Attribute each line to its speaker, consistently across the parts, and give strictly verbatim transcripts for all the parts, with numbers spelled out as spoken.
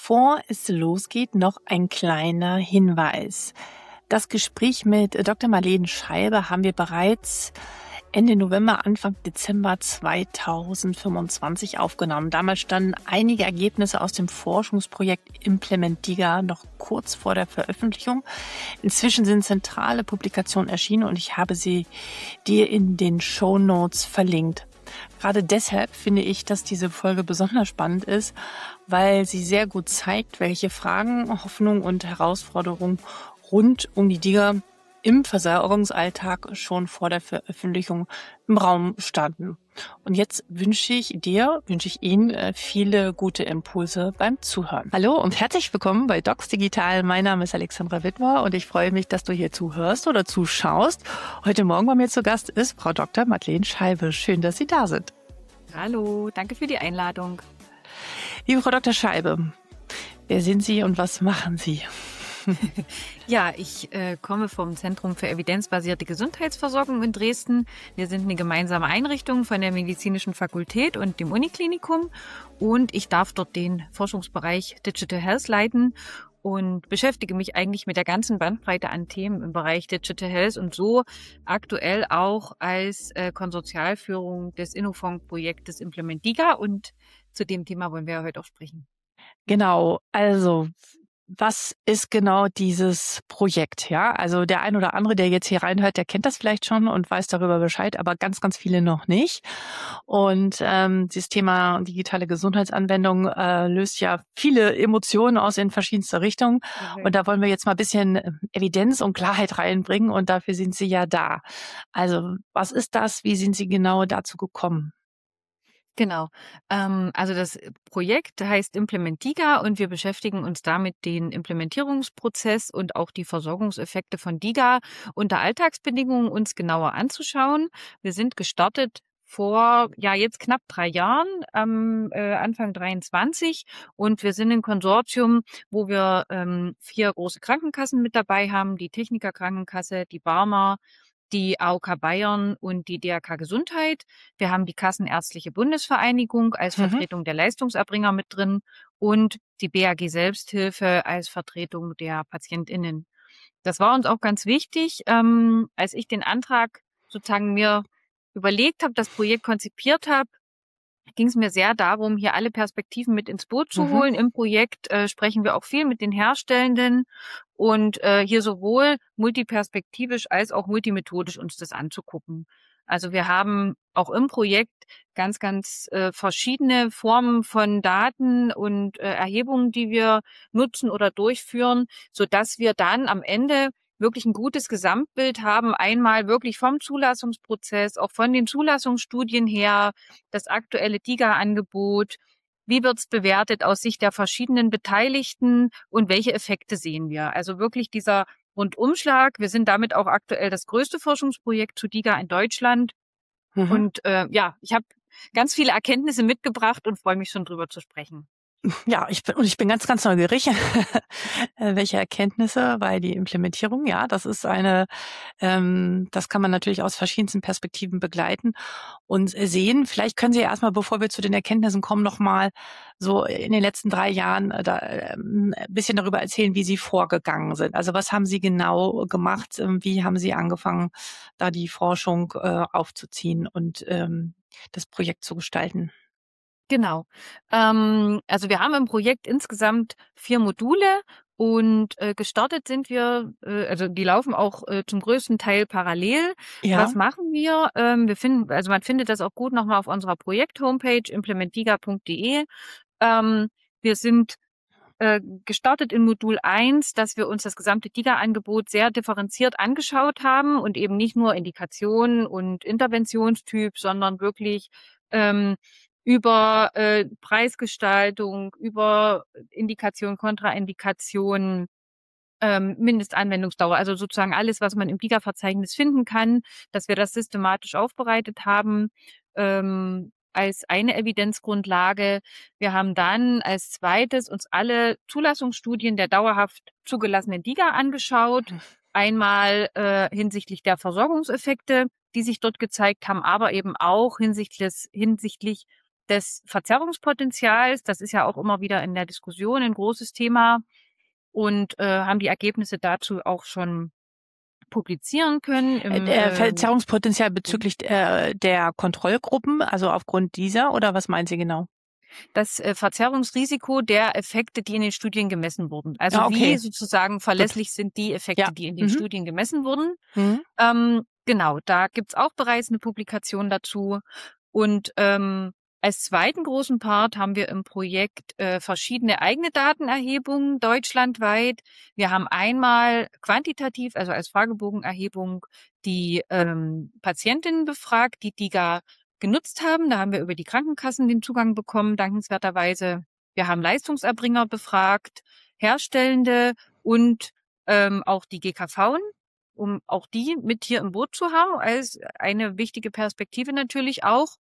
Speaker 1: Bevor es losgeht, noch ein kleiner Hinweis. Das Gespräch mit Doktor Marleen Scheibe haben wir bereits Ende November, Anfang Dezember zweitausendfünfundzwanzig aufgenommen. Damals standen einige Ergebnisse aus dem Forschungsprojekt Implementica noch kurz vor der Veröffentlichung. Inzwischen sind zentrale Publikationen erschienen und ich habe sie dir in den Shownotes verlinkt. Gerade deshalb finde ich, dass diese Folge besonders spannend ist, weil sie sehr gut zeigt, welche Fragen, Hoffnungen und Herausforderungen rund um die D I G A im Versorgungsalltag schon vor der Veröffentlichung im Raum standen. Und jetzt wünsche ich dir, wünsche ich Ihnen viele gute Impulse beim Zuhören. Hallo und herzlich willkommen bei Docs Digital. Mein Name ist Alexandra Wittmer und ich freue mich, dass du hier zuhörst oder zuschaust. Heute Morgen bei mir zu Gast ist Frau Doktor Marleen Scheibe. Schön, dass Sie da sind.
Speaker 2: Hallo, danke für die Einladung.
Speaker 1: Liebe Frau Doktor Scheibe, wer sind Sie und was machen Sie?
Speaker 2: Ja, ich äh, komme vom Zentrum für evidenzbasierte Gesundheitsversorgung in Dresden. Wir sind eine gemeinsame Einrichtung von der Medizinischen Fakultät und dem Uniklinikum und ich darf dort den Forschungsbereich Digital Health leiten und beschäftige mich eigentlich mit der ganzen Bandbreite an Themen im Bereich Digital Health und so aktuell auch als äh, Konsortialführung des Innofond-Projektes Implementica und zu dem Thema wollen wir heute auch sprechen.
Speaker 1: Genau, also was ist genau dieses Projekt? Ja, also der ein oder andere, der jetzt hier reinhört, der kennt das vielleicht schon und weiß darüber Bescheid, aber ganz, ganz viele noch nicht. Und ähm, dieses Thema digitale Gesundheitsanwendung äh, löst ja viele Emotionen aus in verschiedenste Richtungen. Okay. Und da wollen wir jetzt mal ein bisschen Evidenz und Klarheit reinbringen und dafür sind Sie ja da. Also was ist das? Wie sind Sie genau dazu gekommen?
Speaker 2: Genau. Ähm, also das Projekt heißt Implementica und wir beschäftigen uns damit den Implementierungsprozess und auch die Versorgungseffekte von D I G A unter Alltagsbedingungen uns genauer anzuschauen. Wir sind gestartet vor ja jetzt knapp drei Jahren, am äh, Anfang dreiundzwanzig und wir sind ein Konsortium, wo wir ähm, vier große Krankenkassen mit dabei haben, die Techniker Krankenkasse, die Barmer, die A O K Bayern und die D R K Gesundheit. Wir haben die Kassenärztliche Bundesvereinigung als
Speaker 1: Mhm.
Speaker 2: Vertretung der Leistungserbringer mit drin und die B A G Selbsthilfe als Vertretung der PatientInnen. Das war uns auch ganz wichtig, ähm, als ich den Antrag sozusagen mir überlegt habe, das Projekt konzipiert habe, ging es mir sehr darum, hier alle Perspektiven mit ins Boot zu holen. Mhm. Im Projekt äh, sprechen wir auch viel mit den Herstellenden und äh, hier sowohl multiperspektivisch als auch multimethodisch uns das anzugucken. Also wir haben auch im Projekt ganz, ganz äh, verschiedene Formen von Daten und äh, Erhebungen, die wir nutzen oder durchführen, so dass wir dann am Ende wirklich ein gutes Gesamtbild haben, einmal wirklich vom Zulassungsprozess, auch von den Zulassungsstudien her, das aktuelle D I G A-Angebot, wie wird es bewertet aus Sicht der verschiedenen Beteiligten und welche Effekte sehen wir. Also wirklich dieser Rundumschlag. Wir sind damit auch aktuell das größte Forschungsprojekt zu D I G A in Deutschland. Mhm. Und äh, ja, ich habe ganz viele Erkenntnisse mitgebracht und freue mich schon drüber zu sprechen.
Speaker 1: Ja, ich bin, und ich bin ganz, ganz neugierig, welche Erkenntnisse, weil die Implementierung, ja, das ist eine, ähm, das kann man natürlich aus verschiedensten Perspektiven begleiten und sehen. Vielleicht können Sie ja erstmal, bevor wir zu den Erkenntnissen kommen, noch mal so in den letzten drei Jahren da, ähm, ein bisschen darüber erzählen, wie Sie vorgegangen sind. Also was haben Sie genau gemacht? Wie haben Sie angefangen, da die Forschung äh, aufzuziehen und ähm, das Projekt zu gestalten?
Speaker 2: Genau. Ähm, also wir haben im Projekt insgesamt vier Module und äh, gestartet sind wir, äh, also die laufen auch äh, zum größten Teil parallel.
Speaker 1: Ja.
Speaker 2: Was machen wir? Ähm, wir finden, also man findet das auch gut nochmal auf unserer Projekt-Homepage implementica punkt de. Ähm, wir sind äh, gestartet in Modul eins, dass wir uns das gesamte D I G A-Angebot sehr differenziert angeschaut haben und eben nicht nur Indikation und Interventionstyp, sondern wirklich ähm, über äh, Preisgestaltung, über Indikation, Kontraindikation, ähm, Mindestanwendungsdauer, also sozusagen alles, was man im D I G A-Verzeichnis finden kann, dass wir das systematisch aufbereitet haben ähm, als eine Evidenzgrundlage. Wir haben dann als zweites uns alle Zulassungsstudien der dauerhaft zugelassenen D I G A angeschaut. Einmal äh, hinsichtlich der Versorgungseffekte, die sich dort gezeigt haben, aber eben auch hinsichtlich, hinsichtlich des Verzerrungspotenzials. Das ist ja auch immer wieder in der Diskussion ein großes Thema und äh, haben die Ergebnisse dazu auch schon publizieren können
Speaker 1: Äh,
Speaker 2: im
Speaker 1: äh,
Speaker 2: äh,
Speaker 1: Verzerrungspotenzial bezüglich äh, der Kontrollgruppen, also aufgrund dieser, oder was meinen Sie genau?
Speaker 2: das äh, Verzerrungsrisiko der Effekte, die in den Studien gemessen wurden.
Speaker 1: Ah,
Speaker 2: Also wie
Speaker 1: okay,
Speaker 2: sozusagen
Speaker 1: gut.
Speaker 2: verlässlich sind die
Speaker 1: Ja.
Speaker 2: Effekte, die in den
Speaker 1: Mhm.
Speaker 2: Studien gemessen wurden.
Speaker 1: Mhm.
Speaker 2: Ähm, genau, da gibt's auch bereits eine Publikation dazu. Und ähm, als zweiten großen Part haben wir im Projekt äh, verschiedene eigene Datenerhebungen deutschlandweit. Wir haben einmal quantitativ, also als Fragebogenerhebung, die ähm, Patientinnen befragt, die DIGA genutzt haben. Da haben wir über die Krankenkassen den Zugang bekommen, dankenswerterweise. Wir haben Leistungserbringer befragt, Herstellende und ähm, auch die G K Vs, um auch die mit hier im Boot zu haben, als eine wichtige Perspektive natürlich auch.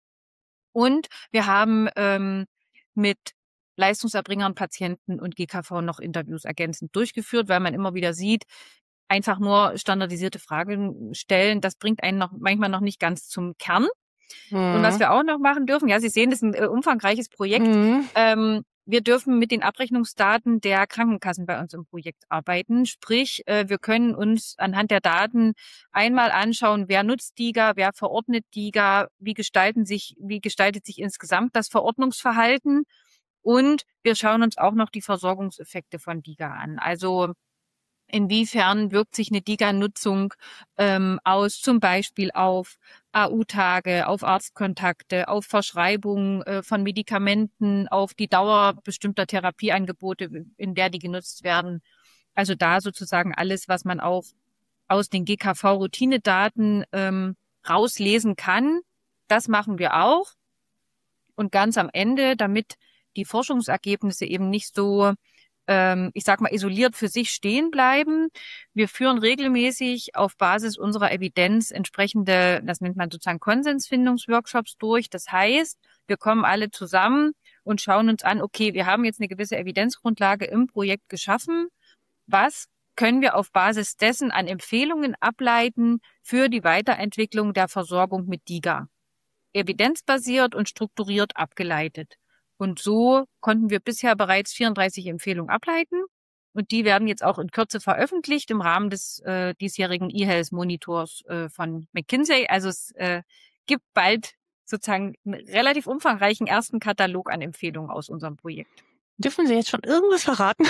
Speaker 2: Und wir haben ähm, mit Leistungserbringern, Patienten und G K V noch Interviews ergänzend durchgeführt, weil man immer wieder sieht, einfach nur standardisierte Fragen stellen, das bringt einen noch manchmal noch nicht ganz zum Kern. Und was
Speaker 1: Mhm.
Speaker 2: wir auch noch machen dürfen, ja, Sie sehen, das ist ein äh, umfangreiches Projekt.
Speaker 1: Mhm.
Speaker 2: Ähm, wir dürfen mit den Abrechnungsdaten der Krankenkassen bei uns im Projekt arbeiten. Sprich, äh, wir können uns anhand der Daten einmal anschauen, wer nutzt DIGA, wer verordnet DIGA, wie gestalten sich, wie gestaltet sich insgesamt das Verordnungsverhalten. Und wir schauen uns auch noch die Versorgungseffekte von DIGA an. Also inwiefern wirkt sich eine DIGA-Nutzung ähm, aus, zum Beispiel auf A U-Tage, auf Arztkontakte, auf Verschreibung äh, von Medikamenten, auf die Dauer bestimmter Therapieangebote, in der die genutzt werden. Also da sozusagen alles, was man auch aus den G K V-Routinedaten ähm, rauslesen kann, das machen wir auch. Und ganz am Ende, damit die Forschungsergebnisse eben nicht so, ähm, ich sag mal, isoliert für sich stehen bleiben. Wir führen regelmäßig auf Basis unserer Evidenz entsprechende, das nennt man sozusagen Konsensfindungsworkshops durch. Das heißt, wir kommen alle zusammen und schauen uns an, okay, wir haben jetzt eine gewisse Evidenzgrundlage im Projekt geschaffen. Was können wir auf Basis dessen an Empfehlungen ableiten für die Weiterentwicklung der Versorgung mit DIGA? Evidenzbasiert und strukturiert abgeleitet. Und so konnten wir bisher bereits vierunddreißig Empfehlungen ableiten. Und die werden jetzt auch in Kürze veröffentlicht im Rahmen des äh, diesjährigen eHealth Monitors äh, von McKinsey. Also es äh, gibt bald sozusagen einen relativ umfangreichen ersten Katalog an Empfehlungen aus unserem Projekt.
Speaker 1: Dürfen Sie jetzt schon irgendwas verraten?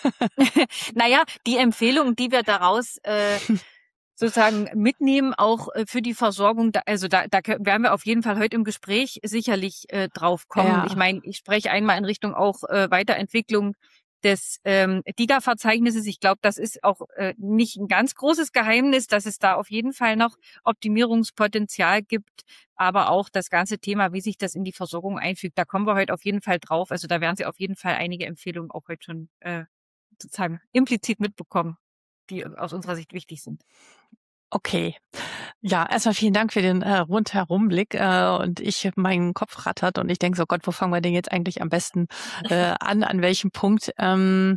Speaker 2: Naja, die Empfehlungen, die wir daraus äh, sozusagen mitnehmen, auch äh, für die Versorgung. Da, also da, da werden wir auf jeden Fall heute im Gespräch sicherlich äh, drauf kommen. Ich
Speaker 1: Ja.
Speaker 2: meine, ich spreche einmal in Richtung auch äh, Weiterentwicklung des ähm, DIGA-Verzeichnisses. Ich glaube, das ist auch äh, nicht ein ganz großes Geheimnis, dass es da auf jeden Fall noch Optimierungspotenzial gibt, aber auch das ganze Thema, wie sich das in die Versorgung einfügt, da kommen wir heute auf jeden Fall drauf. Also da werden Sie auf jeden Fall einige Empfehlungen auch heute schon äh, sozusagen implizit mitbekommen, die aus unserer Sicht wichtig sind.
Speaker 1: Okay. Ja, erstmal vielen Dank für den äh, Rundherumblick. Äh, und ich, mein Kopf rattert und ich denke so, Gott, wo fangen wir denn jetzt eigentlich am besten äh, an, an welchem Punkt? Ähm,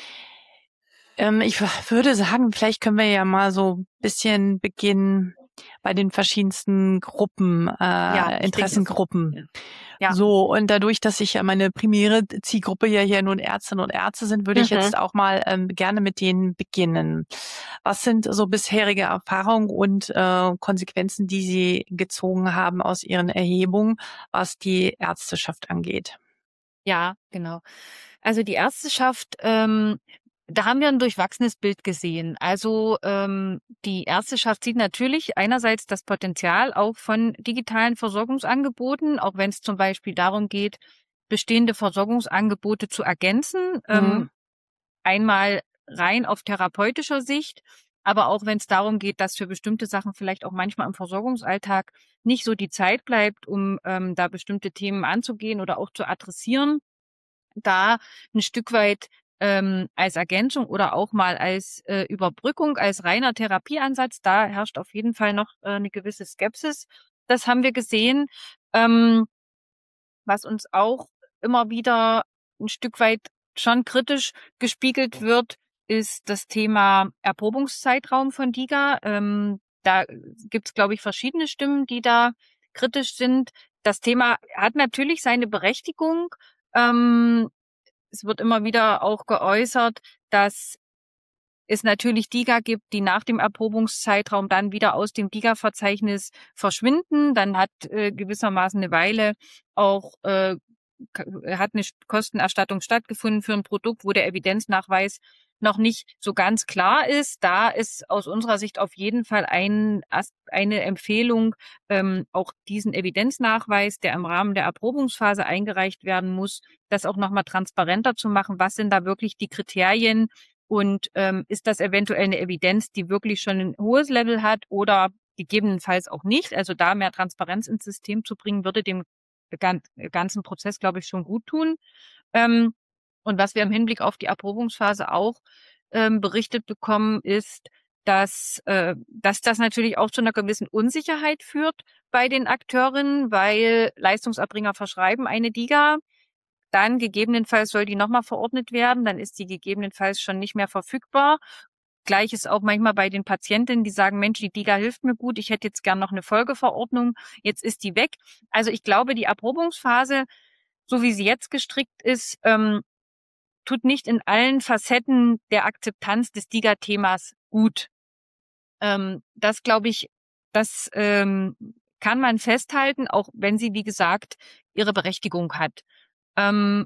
Speaker 1: ähm, ich würde sagen, vielleicht können wir ja mal so ein bisschen beginnen bei den verschiedensten Gruppen,
Speaker 2: Ja,
Speaker 1: äh,
Speaker 2: ich denke, das,
Speaker 1: Interessengruppen.
Speaker 2: ja. Ja.
Speaker 1: So, und dadurch, dass ich ja meine primäre Zielgruppe ja hier nun Ärztinnen und Ärzte sind, würde ich
Speaker 2: Mhm.
Speaker 1: jetzt auch mal ähm, gerne mit denen beginnen. Was sind so bisherige Erfahrungen und äh, Konsequenzen, die Sie gezogen haben aus Ihren Erhebungen, was die Ärzteschaft angeht?
Speaker 2: Ja, genau. Also die Ärzteschaft, ähm, da haben wir ein durchwachsenes Bild gesehen. Also ähm, die Ärzteschaft sieht natürlich einerseits das Potenzial auch von digitalen Versorgungsangeboten, auch wenn es zum Beispiel darum geht, bestehende Versorgungsangebote zu ergänzen.
Speaker 1: Mhm.
Speaker 2: Ähm, einmal rein auf therapeutischer Sicht, aber auch wenn es darum geht, dass für bestimmte Sachen vielleicht auch manchmal im Versorgungsalltag nicht so die Zeit bleibt, um ähm, da bestimmte Themen anzugehen oder auch zu adressieren, da ein Stück weit ähm, als Ergänzung oder auch mal als äh, Überbrückung, als reiner Therapieansatz, da herrscht auf jeden Fall noch äh, eine gewisse Skepsis. Das haben wir gesehen. Ähm, was uns auch immer wieder ein Stück weit schon kritisch gespiegelt wird, ist das Thema Erprobungszeitraum von DIGA. Ähm, da gibt's, glaube ich, verschiedene Stimmen, die da kritisch sind. das Thema hat natürlich seine Berechtigung. Ähm, es wird immer wieder auch geäußert, dass es natürlich DiGA gibt, die nach dem Erprobungszeitraum dann wieder aus dem DiGA-Verzeichnis verschwinden. Dann hat äh, gewissermaßen eine Weile auch äh, hat eine Kostenerstattung stattgefunden für ein Produkt, wo der Evidenznachweis noch nicht so ganz klar ist. Da ist aus unserer Sicht auf jeden Fall ein, eine Empfehlung, ähm, auch diesen Evidenznachweis, der im Rahmen der Erprobungsphase eingereicht werden muss, das auch nochmal transparenter zu machen. Was sind da wirklich die Kriterien? Und ähm, ist das eventuell eine Evidenz, die wirklich schon ein hohes Level hat oder gegebenenfalls auch nicht? Also da mehr Transparenz ins System zu bringen, würde dem ganzen Prozess, glaube ich, schon gut tun. Ähm, und was wir im Hinblick auf die Erprobungsphase auch ähm, berichtet bekommen, ist, dass, äh, dass das natürlich auch zu einer gewissen Unsicherheit führt bei den Akteurinnen, weil Leistungserbringer verschreiben eine DiGA. Dann gegebenenfalls soll die nochmal verordnet werden, dann ist die gegebenenfalls schon nicht mehr verfügbar. Gleiches auch manchmal bei den Patientinnen, die sagen, Mensch, die DiGA hilft mir gut, ich hätte jetzt gern noch eine Folgeverordnung, jetzt ist die weg. Also ich glaube, die Erprobungsphase, so wie sie jetzt gestrickt ist, ähm, tut nicht in allen Facetten der Akzeptanz des DiGA-Themas gut. Ähm, das glaube ich, das ähm, kann man festhalten, auch wenn sie, wie gesagt, ihre Berechtigung hat. Ähm,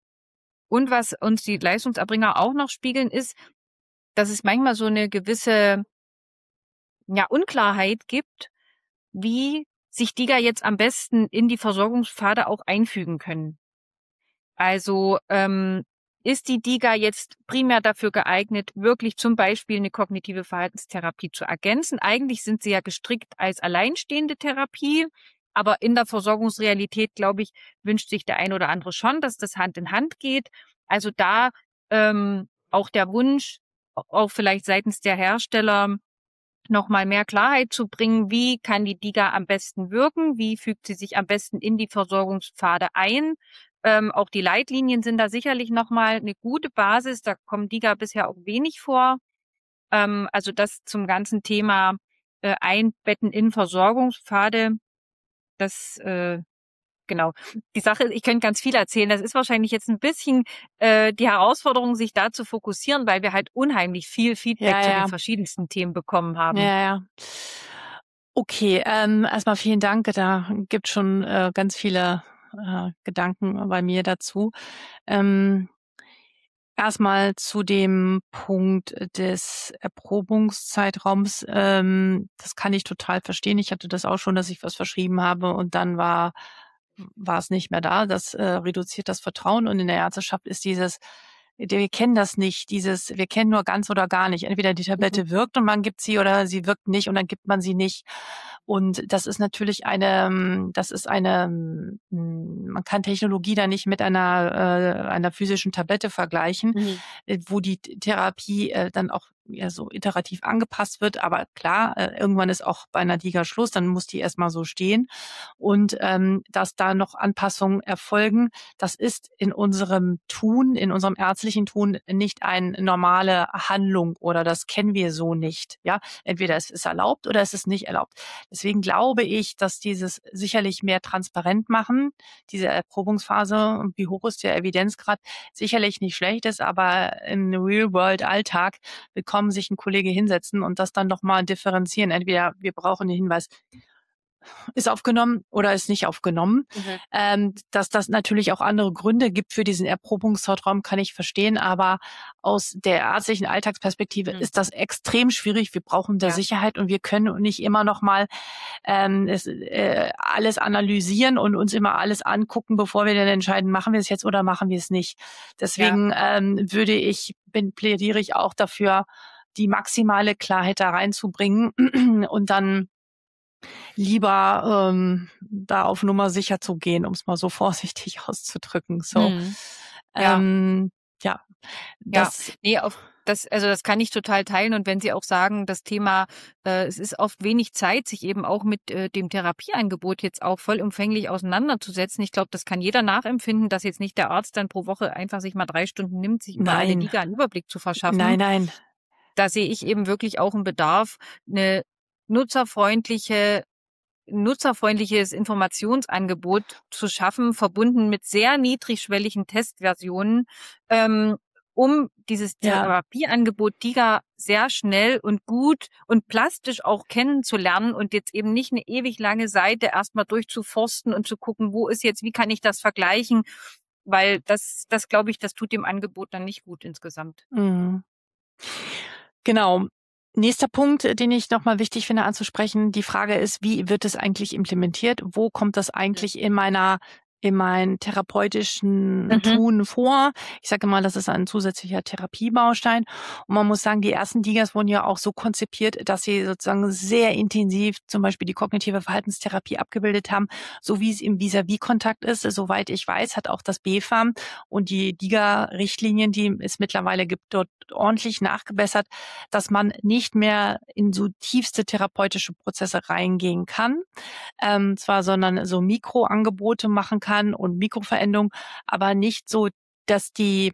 Speaker 2: und was uns die Leistungserbringer auch noch spiegeln, ist, dass es manchmal so eine gewisse ja, Unklarheit gibt, wie sich DiGA jetzt am besten in die Versorgungspfade auch einfügen können. Also ähm, ist die DiGA jetzt primär dafür geeignet, wirklich zum Beispiel eine kognitive Verhaltenstherapie zu ergänzen? Eigentlich sind sie ja gestrickt als alleinstehende Therapie, aber in der Versorgungsrealität, glaube ich, wünscht sich der ein oder andere schon, dass das Hand in Hand geht. Also da ähm, auch der Wunsch, auch vielleicht seitens der Hersteller, nochmal mehr Klarheit zu bringen, wie kann die DiGA am besten wirken, wie fügt sie sich am besten in die Versorgungspfade ein. Ähm, auch die Leitlinien sind da sicherlich nochmal eine gute Basis, da kommt DiGA bisher auch wenig vor. Ähm, also das zum ganzen Thema äh, Einbetten in Versorgungspfade, das äh, genau. Die Sache, ich könnte ganz viel erzählen. Das ist wahrscheinlich jetzt ein bisschen äh, die Herausforderung, sich da zu fokussieren, weil wir halt unheimlich viel Feedback
Speaker 1: Ja,
Speaker 2: zu den
Speaker 1: ja.
Speaker 2: verschiedensten Themen bekommen haben.
Speaker 1: Ja, ja. Okay, ähm, erstmal vielen Dank. Da gibt schon äh, ganz viele äh, Gedanken bei mir dazu. Ähm, erstmal zu dem Punkt des Erprobungszeitraums. Ähm, das kann ich total verstehen. Ich hatte das auch schon, dass ich was verschrieben habe und dann war war es nicht mehr da. Das äh, reduziert das Vertrauen und in der Ärzteschaft ist dieses wir kennen das nicht, dieses, wir kennen nur ganz oder gar nicht. Entweder die Tablette
Speaker 2: Mhm.
Speaker 1: wirkt und man gibt sie oder sie wirkt nicht und dann gibt man sie nicht. Und das ist natürlich eine, das ist eine, man kann Technologie da nicht mit einer, äh, einer physischen Tablette vergleichen,
Speaker 2: Mhm.
Speaker 1: wo die Therapie äh, dann auch ja so iterativ angepasst wird. Aber klar, äh, irgendwann ist auch bei einer DiGA Schluss, dann muss die erstmal so stehen. Und ähm, dass da noch Anpassungen erfolgen, das ist in unserem Tun, in unserem ärztlichen Tun nicht eine normale Handlung oder das kennen wir so nicht. Ja, entweder es ist erlaubt oder es ist nicht erlaubt. Deswegen glaube ich, dass dieses sicherlich mehr transparent machen, diese Erprobungsphase und wie hoch ist der Evidenzgrad, sicherlich nicht schlecht ist, aber im Real-World-Alltag bekommen sich ein Kollege hinsetzen und das dann nochmal differenzieren. Entweder wir brauchen den Hinweis, ist aufgenommen oder ist nicht aufgenommen.
Speaker 2: Mhm.
Speaker 1: Ähm, dass das natürlich auch andere Gründe gibt für diesen Erprobungszeitraum, kann ich verstehen, aber aus der ärztlichen Alltagsperspektive
Speaker 2: Mhm.
Speaker 1: ist das extrem schwierig. Wir brauchen da
Speaker 2: Ja.
Speaker 1: Sicherheit und wir können nicht immer noch mal ähm, es, äh, alles analysieren und uns immer alles angucken, bevor wir dann entscheiden, machen wir es jetzt oder machen wir es nicht. Deswegen ja. ähm, würde ich, bin, plädiere ich auch dafür, die maximale Klarheit da reinzubringen und dann lieber ähm, da auf Nummer sicher zu gehen, um es mal so vorsichtig auszudrücken. So,
Speaker 2: Mhm. Ja.
Speaker 1: Ähm, ja, das.
Speaker 2: Ja, nee, auf das, also das kann ich total teilen. Und wenn Sie auch sagen, das Thema, äh, es ist oft wenig Zeit, sich eben auch mit äh, dem Therapieangebot jetzt auch vollumfänglich auseinanderzusetzen. Ich glaube, das kann jeder nachempfinden, dass jetzt nicht der Arzt dann pro Woche einfach sich mal drei Stunden nimmt, sich über alle
Speaker 1: Nein.
Speaker 2: DiGA einen Überblick zu verschaffen.
Speaker 1: Nein, nein.
Speaker 2: Da sehe ich eben wirklich auch einen Bedarf, eine nutzerfreundliche, nutzerfreundliches Informationsangebot zu schaffen, verbunden mit sehr niedrigschwelligen Testversionen, ähm, um dieses
Speaker 1: Ja.
Speaker 2: Therapieangebot DIGA sehr schnell und gut und plastisch auch kennenzulernen und jetzt eben nicht eine ewig lange Seite erstmal durchzuforsten und zu gucken, wo ist jetzt, wie kann ich das vergleichen, weil das, das glaube ich, das tut dem Angebot dann nicht gut insgesamt.
Speaker 1: Mhm. Genau. Nächster Punkt, den ich nochmal wichtig finde anzusprechen, die Frage ist, wie wird es eigentlich implementiert? Wo kommt das eigentlich in meiner in meinen therapeutischen
Speaker 2: Mhm.
Speaker 1: Tun vor? Ich sage mal, das ist ein zusätzlicher Therapiebaustein. Und man muss sagen, die ersten DIGAs wurden ja auch so konzipiert, dass sie sozusagen sehr intensiv zum Beispiel die kognitive Verhaltenstherapie abgebildet haben, so wie es im Vis-à-vis-Kontakt ist. Soweit ich weiß, hat auch das B F A M und die DIGA-Richtlinien, die es mittlerweile gibt, dort ordentlich nachgebessert, dass man nicht mehr in so tiefste therapeutische Prozesse reingehen kann, ähm, zwar, sondern so Mikroangebote machen kann und Mikroveränderungen, aber nicht so, dass die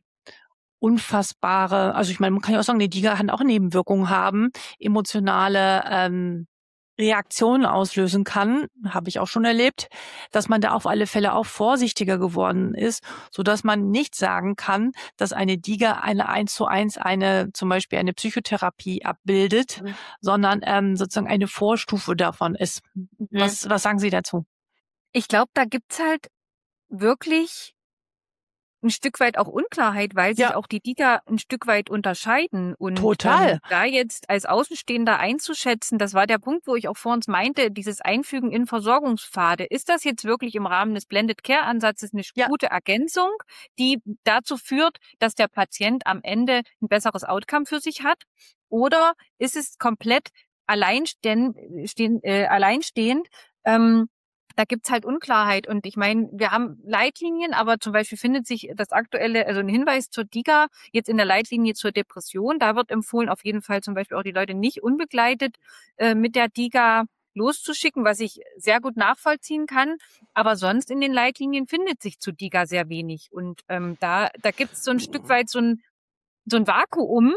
Speaker 1: unfassbare, also ich meine, man kann ja auch sagen, die DIGA kann auch Nebenwirkungen haben, emotionale ähm, Reaktionen auslösen kann, habe ich auch schon erlebt, dass man da auf alle Fälle auch vorsichtiger geworden ist, so dass man nicht sagen kann, dass eine DIGA eine eins zu eins eine zum Beispiel eine Psychotherapie abbildet, mhm. sondern ähm, sozusagen eine Vorstufe davon ist. Mhm. Was was sagen Sie dazu?
Speaker 2: Ich glaube, da gibt's halt wirklich ein Stück weit auch Unklarheit, weil sich
Speaker 1: Ja.
Speaker 2: auch die DIGA ein Stück weit unterscheiden. Und
Speaker 1: Total.
Speaker 2: Ähm, da jetzt als Außenstehender einzuschätzen, das war der Punkt, wo ich auch vor uns meinte, dieses Einfügen in Versorgungspfade. Ist das jetzt wirklich im Rahmen des Blended Care Ansatzes eine
Speaker 1: Ja.
Speaker 2: gute Ergänzung, die dazu führt, dass der Patient am Ende ein besseres Outcome für sich hat? Oder ist es komplett alleinstehend, stehen, äh, alleinstehend ähm, da gibt's halt Unklarheit. Und ich meine, wir haben Leitlinien, aber zum Beispiel findet sich das aktuelle, also ein Hinweis zur DIGA jetzt in der Leitlinie zur Depression. Da wird empfohlen, auf jeden Fall zum Beispiel auch die Leute nicht unbegleitet äh, mit der DIGA loszuschicken, was ich sehr gut nachvollziehen kann. Aber sonst in den Leitlinien findet sich zu DIGA sehr wenig. Und ähm, da, da gibt's so ein Stück weit so ein, so ein Vakuum,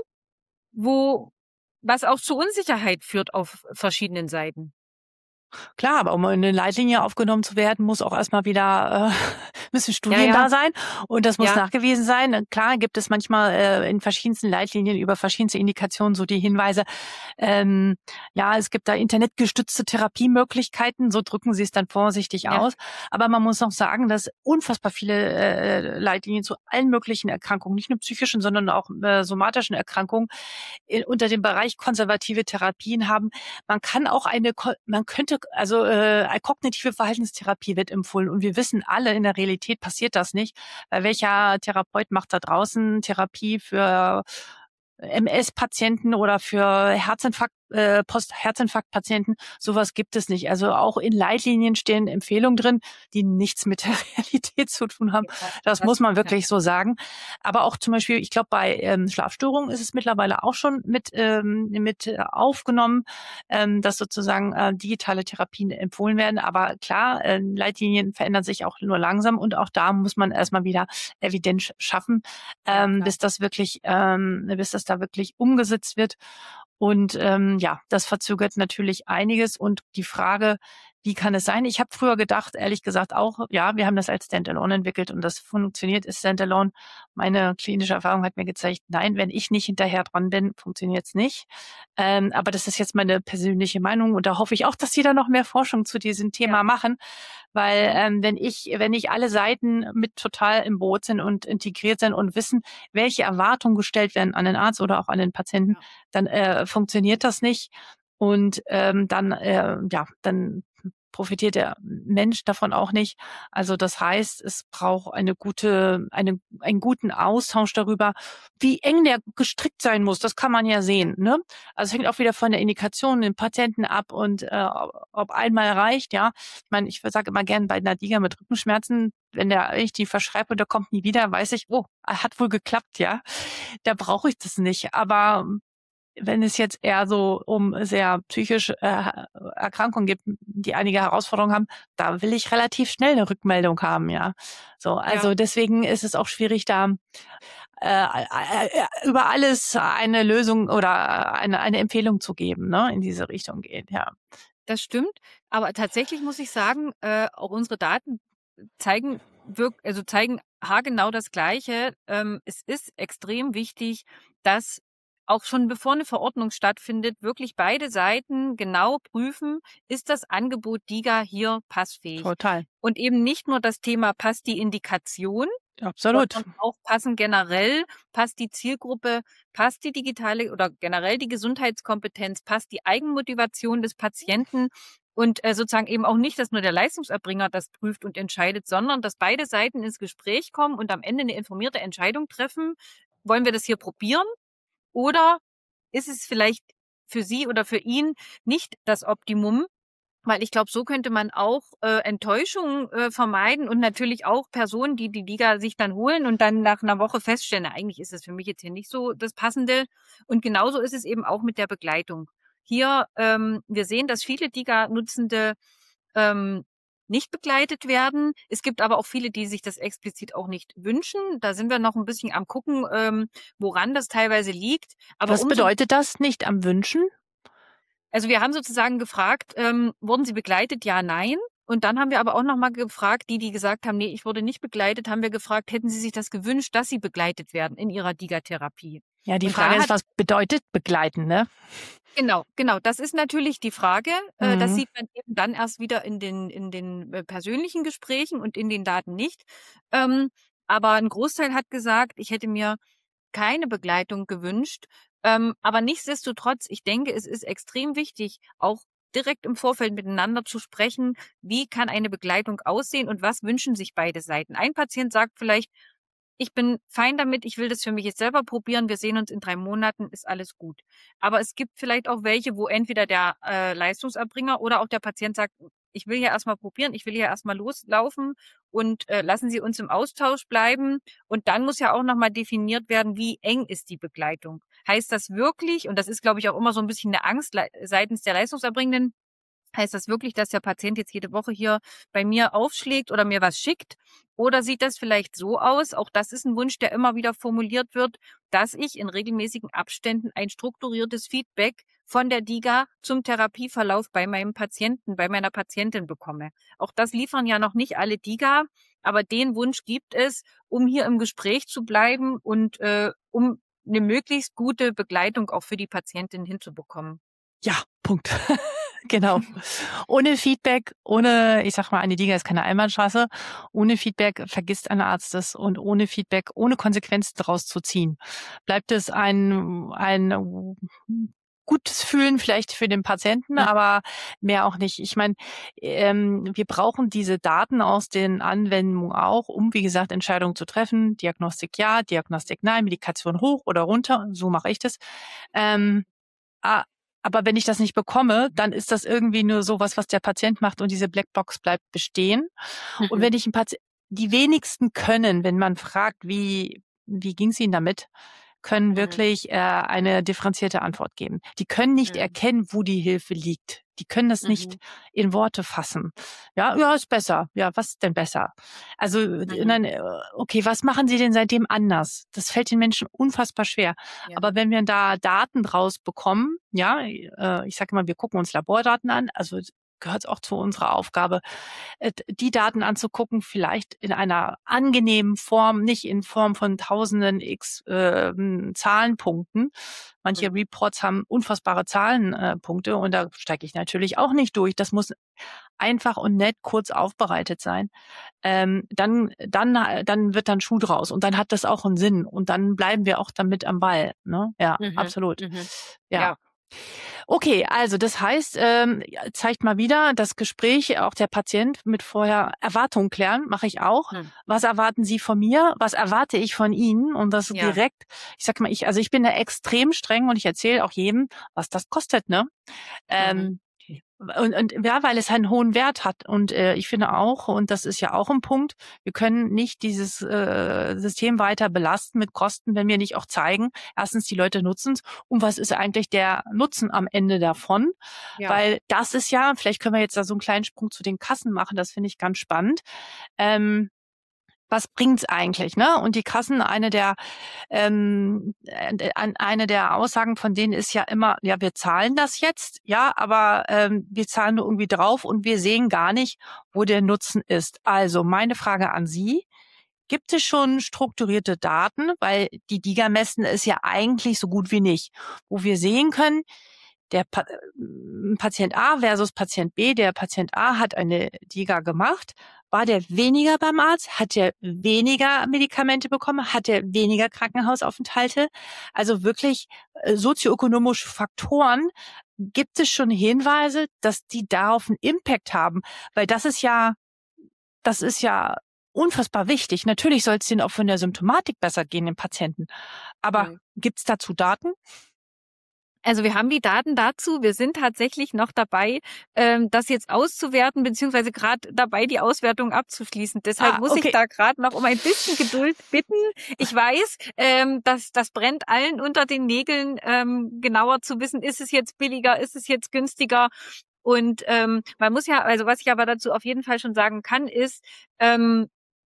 Speaker 2: wo was auch zu Unsicherheit führt auf verschiedenen Seiten.
Speaker 1: Klar, aber um in eine Leitlinie aufgenommen zu werden, muss auch erstmal wieder äh, müssen Studien
Speaker 2: Ja, ja.
Speaker 1: da sein und das muss
Speaker 2: Ja.
Speaker 1: nachgewiesen sein. Klar gibt es manchmal äh, in verschiedensten Leitlinien über verschiedenste Indikationen so die Hinweise, ähm, ja, es gibt da internetgestützte Therapiemöglichkeiten, so drücken sie es dann vorsichtig
Speaker 2: Ja.
Speaker 1: aus. Aber man muss auch sagen, dass unfassbar viele äh, Leitlinien zu allen möglichen Erkrankungen, nicht nur psychischen, sondern auch äh, somatischen Erkrankungen in, unter dem Bereich konservative Therapien haben. Man kann auch eine, man könnte Also äh, eine kognitive Verhaltenstherapie wird empfohlen und wir wissen alle, in der Realität passiert das nicht. Weil welcher Therapeut macht da draußen Therapie für M S-Patienten oder für Herzinfarkt, äh, Post-Herzinfarkt-Patienten? Sowas gibt es nicht. Also auch in Leitlinien stehen Empfehlungen drin, die nichts mit der Realität zu tun haben. Das muss man wirklich so sagen. Aber auch zum Beispiel, ich glaube, bei ähm, Schlafstörungen ist es mittlerweile auch schon mit ähm, mit äh, aufgenommen, ähm, dass sozusagen äh, digitale Therapien empfohlen werden. Aber klar, äh, Leitlinien verändern sich auch nur langsam und auch da muss man erstmal wieder Evidenz schaffen, ähm,
Speaker 2: Ja,
Speaker 1: bis das wirklich, ähm, bis das da wirklich umgesetzt wird. Und ähm, ja, das verzögert natürlich einiges. Und die Frage, wie kann es sein? Ich habe früher gedacht, ehrlich gesagt auch, ja, wir haben das als Standalone entwickelt und das funktioniert, ist Standalone. Meine klinische Erfahrung hat mir gezeigt, nein, wenn ich nicht hinterher dran bin, funktioniert es nicht. Ähm, aber das ist jetzt meine persönliche Meinung und da hoffe ich auch, dass Sie da noch mehr Forschung zu diesem Thema
Speaker 2: Ja.
Speaker 1: machen, weil ähm, wenn ich, wenn nicht alle Seiten mit total im Boot sind und integriert sind und wissen, welche Erwartungen gestellt werden an den Arzt oder auch an den Patienten, ja. dann äh, funktioniert das nicht und ähm, dann äh, ja, dann profitiert der Mensch davon auch nicht. Also das heißt, es braucht eine gute, eine, einen guten Austausch darüber, wie eng der gestrickt sein muss. Das kann man ja sehen. Ne? Also es hängt auch wieder von der Indikation den Patienten ab und äh, ob einmal reicht. Ja, ich meine, ich sage immer gerne bei einer DIGA mit Rückenschmerzen, wenn der ich die verschreibe und der kommt nie wieder, weiß ich, oh, hat wohl geklappt, ja. Da brauche ich das nicht. Aber wenn es jetzt eher so um sehr psychische äh, Erkrankungen gibt, die einige Herausforderungen haben, da will ich relativ schnell eine Rückmeldung haben, ja. So, also ja. Deswegen ist es auch schwierig, da äh, äh, über alles eine Lösung oder eine eine Empfehlung zu geben, ne, in diese Richtung geht, ja.
Speaker 2: Das stimmt, aber tatsächlich muss ich sagen, äh, auch unsere Daten zeigen wirk also zeigen haargenau das Gleiche. Ähm, es ist extrem wichtig, dass auch schon bevor eine Verordnung stattfindet, wirklich beide Seiten genau prüfen, ist das Angebot DiGA hier passfähig?
Speaker 1: Total.
Speaker 2: Und eben nicht nur das Thema, passt die Indikation,
Speaker 1: Absolut.
Speaker 2: sondern auch passen generell, passt die Zielgruppe, passt die digitale oder generell die Gesundheitskompetenz, passt die Eigenmotivation des Patienten und äh, sozusagen eben auch nicht, dass nur der Leistungserbringer das prüft und entscheidet, sondern dass beide Seiten ins Gespräch kommen und am Ende eine informierte Entscheidung treffen. Wollen wir das hier probieren oder ist es vielleicht für Sie oder für ihn nicht das Optimum? Weil ich glaube, so könnte man auch äh, Enttäuschung äh, vermeiden und natürlich auch Personen, die die Liga sich dann holen und dann nach einer Woche feststellen, na, eigentlich ist das für mich jetzt hier nicht so das Passende. Und genauso ist es eben auch mit der Begleitung. Hier, ähm, wir sehen, dass viele Liga-Nutzende ähm, nicht begleitet werden. Es gibt aber auch viele, die sich das explizit auch nicht wünschen. Da sind wir noch ein bisschen am gucken, ähm, woran das teilweise liegt. Aber
Speaker 1: Was
Speaker 2: umso
Speaker 1: bedeutet das, nicht am Wünschen?
Speaker 2: Also wir haben sozusagen gefragt, ähm, wurden Sie begleitet? Ja, nein. Und dann haben wir aber auch nochmal gefragt, die, die gesagt haben, nee, ich wurde nicht begleitet, haben wir gefragt, hätten Sie sich das gewünscht, dass Sie begleitet werden in Ihrer DiGA-Therapie?
Speaker 1: Ja, die
Speaker 2: Und
Speaker 1: Frage
Speaker 2: da
Speaker 1: ist,
Speaker 2: hat,
Speaker 1: was bedeutet begleiten, ne?
Speaker 2: genau, genau, das ist natürlich die Frage. Äh, das
Speaker 1: Mhm.
Speaker 2: sieht man eben dann erst wieder in den, in den äh, persönlichen Gesprächen und in den Daten nicht. Ähm, aber ein Großteil hat gesagt, ich hätte mir keine Begleitung gewünscht. Ähm, aber nichtsdestotrotz, ich denke, es ist extrem wichtig, auch direkt im Vorfeld miteinander zu sprechen, wie kann eine Begleitung aussehen und was wünschen sich beide Seiten. Ein Patient sagt vielleicht, ich bin fein damit, ich will das für mich jetzt selber probieren, wir sehen uns in drei Monaten, ist alles gut. Aber es gibt vielleicht auch welche, wo entweder der äh, Leistungserbringer oder auch der Patient sagt, ich will ja erstmal probieren, ich will ja erstmal loslaufen und äh, lassen Sie uns im Austausch bleiben. Und dann muss ja auch nochmal definiert werden, wie eng ist die Begleitung. Heißt das wirklich, und das ist, glaube ich, auch immer so ein bisschen eine Angst seitens der Leistungserbringenden, heißt das wirklich, dass der Patient jetzt jede Woche hier bei mir aufschlägt oder mir was schickt? Oder sieht das vielleicht so aus, auch das ist ein Wunsch, der immer wieder formuliert wird, dass ich in regelmäßigen Abständen ein strukturiertes Feedback von der DiGA zum Therapieverlauf bei meinem Patienten, bei meiner Patientin bekomme. Auch das liefern ja noch nicht alle DiGA, aber den Wunsch gibt es, um hier im Gespräch zu bleiben und äh, um eine möglichst gute Begleitung auch für die Patientin hinzubekommen.
Speaker 1: Ja, Punkt. Genau. Ohne Feedback, ohne, ich sag mal, eine DiGA ist keine Einbahnstraße. Ohne Feedback vergisst ein Arzt es und ohne Feedback, ohne Konsequenzen daraus zu ziehen, bleibt es ein, ein gutes Fühlen vielleicht für den Patienten, aber mehr auch nicht. Ich meine, ähm, wir brauchen diese Daten aus den Anwendungen auch, um, wie gesagt, Entscheidungen zu treffen. Diagnostik ja, Diagnostik nein, Medikation hoch oder runter. So mache ich das. Ähm, Aber wenn ich das nicht bekomme, dann ist das irgendwie nur sowas, was der Patient macht und diese Blackbox bleibt bestehen.
Speaker 2: Mhm.
Speaker 1: Und wenn ich ein Patient, die wenigsten können, wenn man fragt, wie, wie ging es Ihnen damit, können
Speaker 2: Mhm.
Speaker 1: wirklich äh, eine differenzierte Antwort geben. Die können nicht
Speaker 2: Mhm.
Speaker 1: erkennen, wo die Hilfe liegt. Die können das
Speaker 2: Mhm.
Speaker 1: nicht in Worte fassen. Ja, ja, ist besser. Ja, was ist denn besser? Also,
Speaker 2: Mhm.
Speaker 1: dann, okay, was machen Sie denn seitdem anders? Das fällt den Menschen unfassbar schwer.
Speaker 2: Ja.
Speaker 1: Aber wenn wir da Daten draus bekommen, ja, äh, ich sage mal, wir gucken uns Labordaten an, also gehört es auch zu unserer Aufgabe, äh, die Daten anzugucken, vielleicht in einer angenehmen Form, nicht in Form von tausenden x äh, Zahlenpunkten. Manche
Speaker 2: Mhm.
Speaker 1: Reports haben unfassbare Zahlenpunkte äh, und da steige ich natürlich auch nicht durch. Das muss einfach und nett kurz aufbereitet sein. Ähm, dann, dann, dann wird dann Schuh draus und dann hat das auch einen Sinn und dann bleiben wir auch damit am Ball. Ne? Ja,
Speaker 2: Mhm.
Speaker 1: absolut.
Speaker 2: Mhm.
Speaker 1: Ja.
Speaker 2: Ja.
Speaker 1: Okay, also das heißt, ähm, zeigt mal wieder das Gespräch, auch der Patient mit vorher Erwartungen klären, mache ich auch.
Speaker 2: Hm.
Speaker 1: Was erwarten Sie von mir? Was erwarte ich von Ihnen? Und das
Speaker 2: Ja.
Speaker 1: direkt, ich sag mal, ich, also ich bin da extrem streng und ich erzähle auch jedem, was das kostet, ne? Ähm, und, und ja, weil es einen hohen Wert hat. Und äh, ich finde auch, und das ist ja auch ein Punkt, wir können nicht dieses äh, System weiter belasten mit Kosten, wenn wir nicht auch zeigen, erstens, die Leute nutzen es und was ist eigentlich der Nutzen am Ende davon?
Speaker 2: Ja.
Speaker 1: Weil das ist ja, vielleicht können wir jetzt da so einen kleinen Sprung zu den Kassen machen, das finde ich ganz spannend. Ähm, was bringt's eigentlich, ne? Und die Kassen, eine der ähm, äh, eine der Aussagen von denen ist ja immer, ja, wir zahlen das jetzt, ja, aber ähm, wir zahlen nur irgendwie drauf und wir sehen gar nicht, wo der Nutzen ist. Also meine Frage an Sie: Gibt es schon strukturierte Daten, weil die DiGA messen es ja eigentlich so gut wie nicht, wo wir sehen können, der pa äh, Patient A versus Patient B, der Patient A hat eine DiGA gemacht. War der weniger beim Arzt? Hat der weniger Medikamente bekommen? Hat der weniger Krankenhausaufenthalte? Also wirklich äh, sozioökonomische Faktoren. Gibt es schon Hinweise, dass die darauf einen Impact haben? Weil das ist ja, das ist ja unfassbar wichtig. Natürlich soll es denen auch von der Symptomatik besser gehen, den Patienten. Aber
Speaker 2: Mhm.
Speaker 1: gibt es dazu Daten?
Speaker 2: Also wir haben die Daten dazu. Wir sind tatsächlich noch dabei, ähm, das jetzt auszuwerten, beziehungsweise gerade dabei, die Auswertung abzuschließen. Deshalb
Speaker 1: Ah,
Speaker 2: muss ich
Speaker 1: okay.
Speaker 2: da gerade noch um ein bisschen Geduld bitten. Ich weiß, ähm, dass das brennt allen unter den Nägeln, ähm, genauer zu wissen, ist es jetzt billiger, ist es jetzt günstiger? Und ähm, man muss ja, also was ich aber dazu auf jeden Fall schon sagen kann, ist, ähm,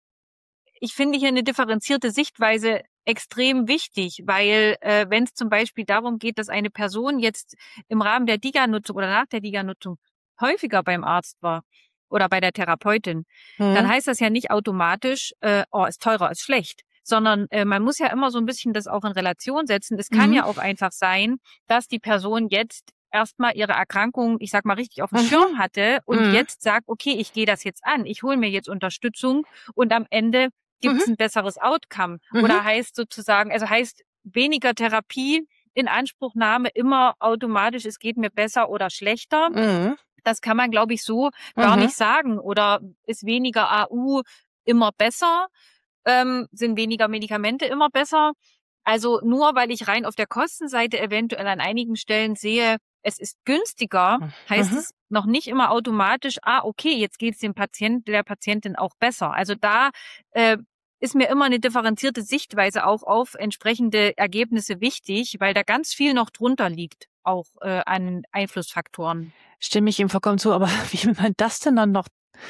Speaker 2: ich finde hier eine differenzierte Sichtweise extrem wichtig, weil äh, wenn es zum Beispiel darum geht, dass eine Person jetzt im Rahmen der DiGA-Nutzung oder nach der DiGA-Nutzung häufiger beim Arzt war oder bei der Therapeutin, dann
Speaker 1: Mhm.
Speaker 2: heißt das ja nicht automatisch, äh, oh, ist teurer, ist schlecht, sondern äh, man muss ja immer so ein bisschen das auch in Relation setzen. Es kann
Speaker 1: Mhm.
Speaker 2: ja auch einfach sein, dass die Person jetzt erstmal ihre Erkrankung, ich sag mal, richtig auf dem
Speaker 1: Mhm.
Speaker 2: Schirm hatte und
Speaker 1: Mhm.
Speaker 2: jetzt sagt, okay, ich gehe das jetzt an, ich hole mir jetzt Unterstützung und am Ende gibt
Speaker 1: Mhm.
Speaker 2: es ein besseres Outcome?
Speaker 1: Mhm.
Speaker 2: Oder heißt sozusagen, also heißt weniger Therapie in Anspruchnahme immer automatisch, es geht mir besser oder schlechter?
Speaker 1: Mhm.
Speaker 2: Das kann man, glaube ich, so gar
Speaker 1: Mhm.
Speaker 2: nicht sagen. Oder ist weniger A U immer besser? Ähm, sind weniger Medikamente immer besser? Also nur weil ich rein auf der Kostenseite eventuell an einigen Stellen sehe, es ist günstiger, heißt
Speaker 1: Mhm.
Speaker 2: es noch nicht immer automatisch, ah, okay, jetzt geht es dem Patienten, der Patientin auch besser. Also da äh, ist mir immer eine differenzierte Sichtweise auch auf entsprechende Ergebnisse wichtig, weil da ganz viel noch drunter liegt, auch äh, an Einflussfaktoren.
Speaker 1: Stimme ich ihm vollkommen zu, aber wie will man das denn dann noch?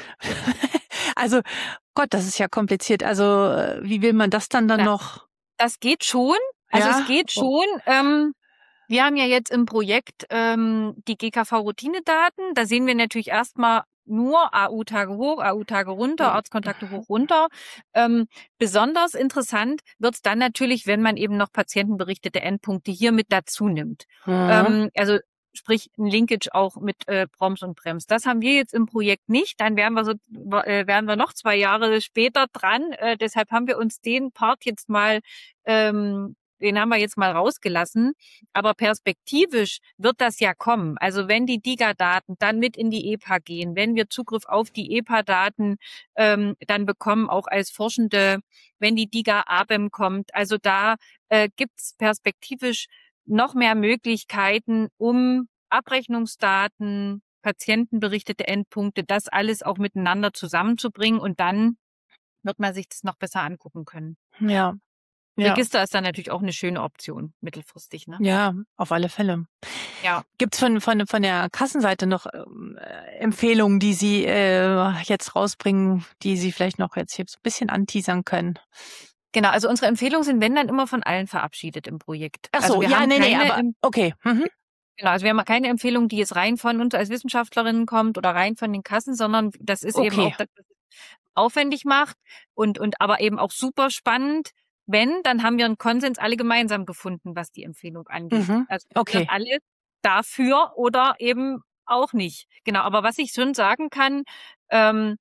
Speaker 1: Also Gott, das ist ja kompliziert. Also äh, wie will man das dann dann
Speaker 2: Na,
Speaker 1: noch?
Speaker 2: das geht schon. Also es
Speaker 1: Ja.
Speaker 2: geht
Speaker 1: Oh.
Speaker 2: schon. Ähm, wir haben ja jetzt im Projekt ähm, die G K V-Routinedaten. Da sehen wir natürlich erstmal nur A U-Tage hoch, A U-Tage runter, Arztkontakte hoch, runter. Ähm, besonders interessant wird's dann natürlich, wenn man eben noch patientenberichtete Endpunkte hier mit dazu nimmt.
Speaker 1: Mhm.
Speaker 2: Ähm, also sprich ein Linkage auch mit äh, Proms und Brems. Das haben wir jetzt im Projekt nicht. Dann wären wir so, äh, wären wir noch zwei Jahre später dran. Äh, deshalb haben wir uns den Part jetzt mal ähm, den haben wir jetzt mal rausgelassen. Aber perspektivisch wird das ja kommen. Also wenn die DiGA-Daten dann mit in die E P A gehen, wenn wir Zugriff auf die E P A-Daten ähm, dann bekommen, auch als Forschende, wenn die DiGA-A B E M kommt, also da äh, gibt's perspektivisch noch mehr Möglichkeiten, um Abrechnungsdaten, patientenberichtete Endpunkte, das alles auch miteinander zusammenzubringen und dann wird man sich das noch besser angucken können.
Speaker 1: Ja. Ja.
Speaker 2: Register ist dann natürlich auch eine schöne Option, mittelfristig, ne?
Speaker 1: Ja, auf alle Fälle.
Speaker 2: Ja.
Speaker 1: Gibt's von von von der Kassenseite noch ähm, äh, Empfehlungen, die Sie äh, jetzt rausbringen, die Sie vielleicht noch jetzt hier so ein bisschen anteasern können?
Speaker 2: Genau, also unsere Empfehlungen sind, wenn dann immer von allen verabschiedet im Projekt.
Speaker 1: Ach
Speaker 2: Also
Speaker 1: so,
Speaker 2: wir
Speaker 1: ja,
Speaker 2: haben
Speaker 1: nee, nee,
Speaker 2: keine,
Speaker 1: aber
Speaker 2: Em-
Speaker 1: okay. Mhm.
Speaker 2: genau, also wir haben keine Empfehlung, die jetzt rein von uns als Wissenschaftlerinnen kommt oder rein von den Kassen, sondern das ist eben auch,
Speaker 1: Okay.
Speaker 2: dass es aufwendig macht und und aber eben auch super spannend. Wenn, dann haben wir einen Konsens alle gemeinsam gefunden, was die Empfehlung angeht.
Speaker 1: Mhm.
Speaker 2: Also wir sind
Speaker 1: Okay.
Speaker 2: alle dafür oder eben auch nicht. Genau, aber was ich schon sagen kann, ähm,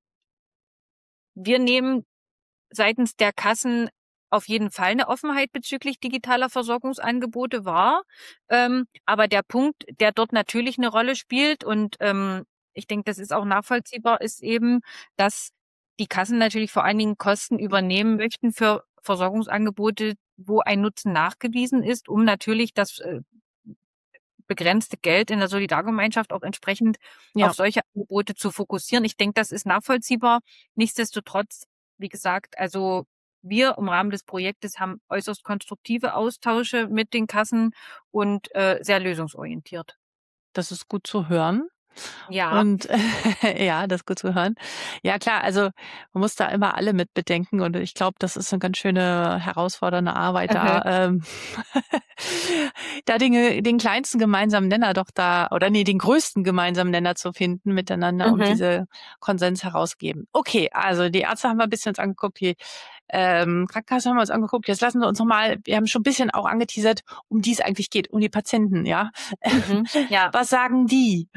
Speaker 2: wir nehmen seitens der Kassen auf jeden Fall eine Offenheit bezüglich digitaler Versorgungsangebote wahr. Ähm, aber der Punkt, der dort natürlich eine Rolle spielt und ähm, ich denke, das ist auch nachvollziehbar, ist eben, dass die Kassen natürlich vor allen Dingen Kosten übernehmen möchten für Versorgungsangebote, wo ein Nutzen nachgewiesen ist, um natürlich das äh, begrenzte Geld in der Solidargemeinschaft auch entsprechend
Speaker 1: Ja,
Speaker 2: auf solche Angebote zu fokussieren. Ich denke, das ist nachvollziehbar. Nichtsdestotrotz, wie gesagt, also wir im Rahmen des Projektes haben äußerst konstruktive Austausche mit den Kassen und äh, sehr lösungsorientiert.
Speaker 1: das ist gut zu hören.
Speaker 2: Ja.
Speaker 1: Und ja, das ist gut zu hören. Ja klar, also man muss da immer alle mit bedenken und ich glaube, das ist eine ganz schöne herausfordernde Arbeit
Speaker 2: Mhm.
Speaker 1: da, ähm, da Dinge, den kleinsten gemeinsamen Nenner doch da, oder nee, den größten gemeinsamen Nenner zu finden miteinander und
Speaker 2: Mhm.
Speaker 1: diese Konsens herausgeben. Okay, also die Ärzte haben wir ein bisschen uns angeguckt, die ähm, Krankenkasse haben wir uns angeguckt. Jetzt lassen wir uns nochmal, wir haben schon ein bisschen auch angeteasert, um die es eigentlich geht, um die Patienten, ja.
Speaker 2: Mhm. Ja.
Speaker 1: Was sagen die?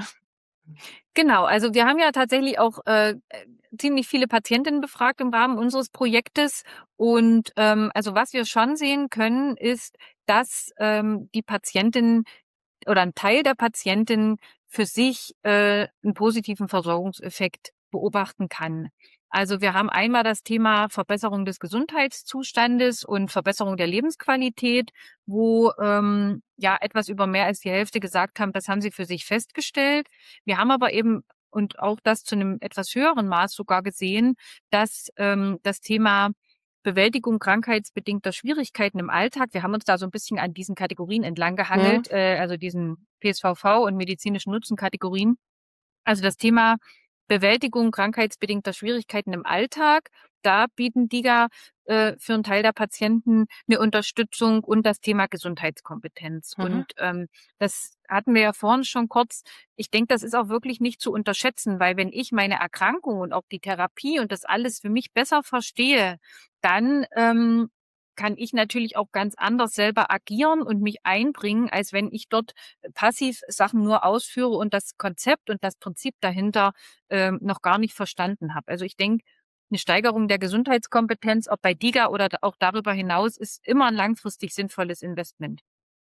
Speaker 2: Genau, also wir haben ja tatsächlich auch äh, ziemlich viele Patientinnen befragt im Rahmen unseres Projektes. Und ähm, also was wir schon sehen können, ist, dass ähm, die Patientinnen oder ein Teil der Patientinnen für sich äh, einen positiven Versorgungseffekt beobachten kann. Also wir haben einmal das Thema Verbesserung des Gesundheitszustandes und Verbesserung der Lebensqualität, wo ähm, ja etwas über mehr als die Hälfte gesagt haben, das haben sie für sich festgestellt. Wir haben aber eben und auch das zu einem etwas höheren Maß sogar gesehen, dass ähm, das Thema Bewältigung krankheitsbedingter Schwierigkeiten im Alltag. Wir haben uns da so ein bisschen an diesen Kategorien entlang
Speaker 1: Hm?
Speaker 2: gehangelt, äh, also diesen P S V V und medizinischen Nutzenkategorien. Also das Thema Bewältigung krankheitsbedingter Schwierigkeiten im Alltag, da bieten DiGA äh, für einen Teil der Patienten eine Unterstützung und das Thema Gesundheitskompetenz.
Speaker 1: Mhm.
Speaker 2: Und ähm, das hatten wir ja vorhin schon kurz. Ich denke, das ist auch wirklich nicht zu unterschätzen, weil wenn ich meine Erkrankung und auch die Therapie und das alles für mich besser verstehe, dann ähm, kann ich natürlich auch ganz anders selber agieren und mich einbringen, als wenn ich dort passiv Sachen nur ausführe und das Konzept und das Prinzip dahinter ähm, noch gar nicht verstanden habe. Also ich denke, eine Steigerung der Gesundheitskompetenz, ob bei DiGA oder auch darüber hinaus, ist immer ein langfristig sinnvolles Investment.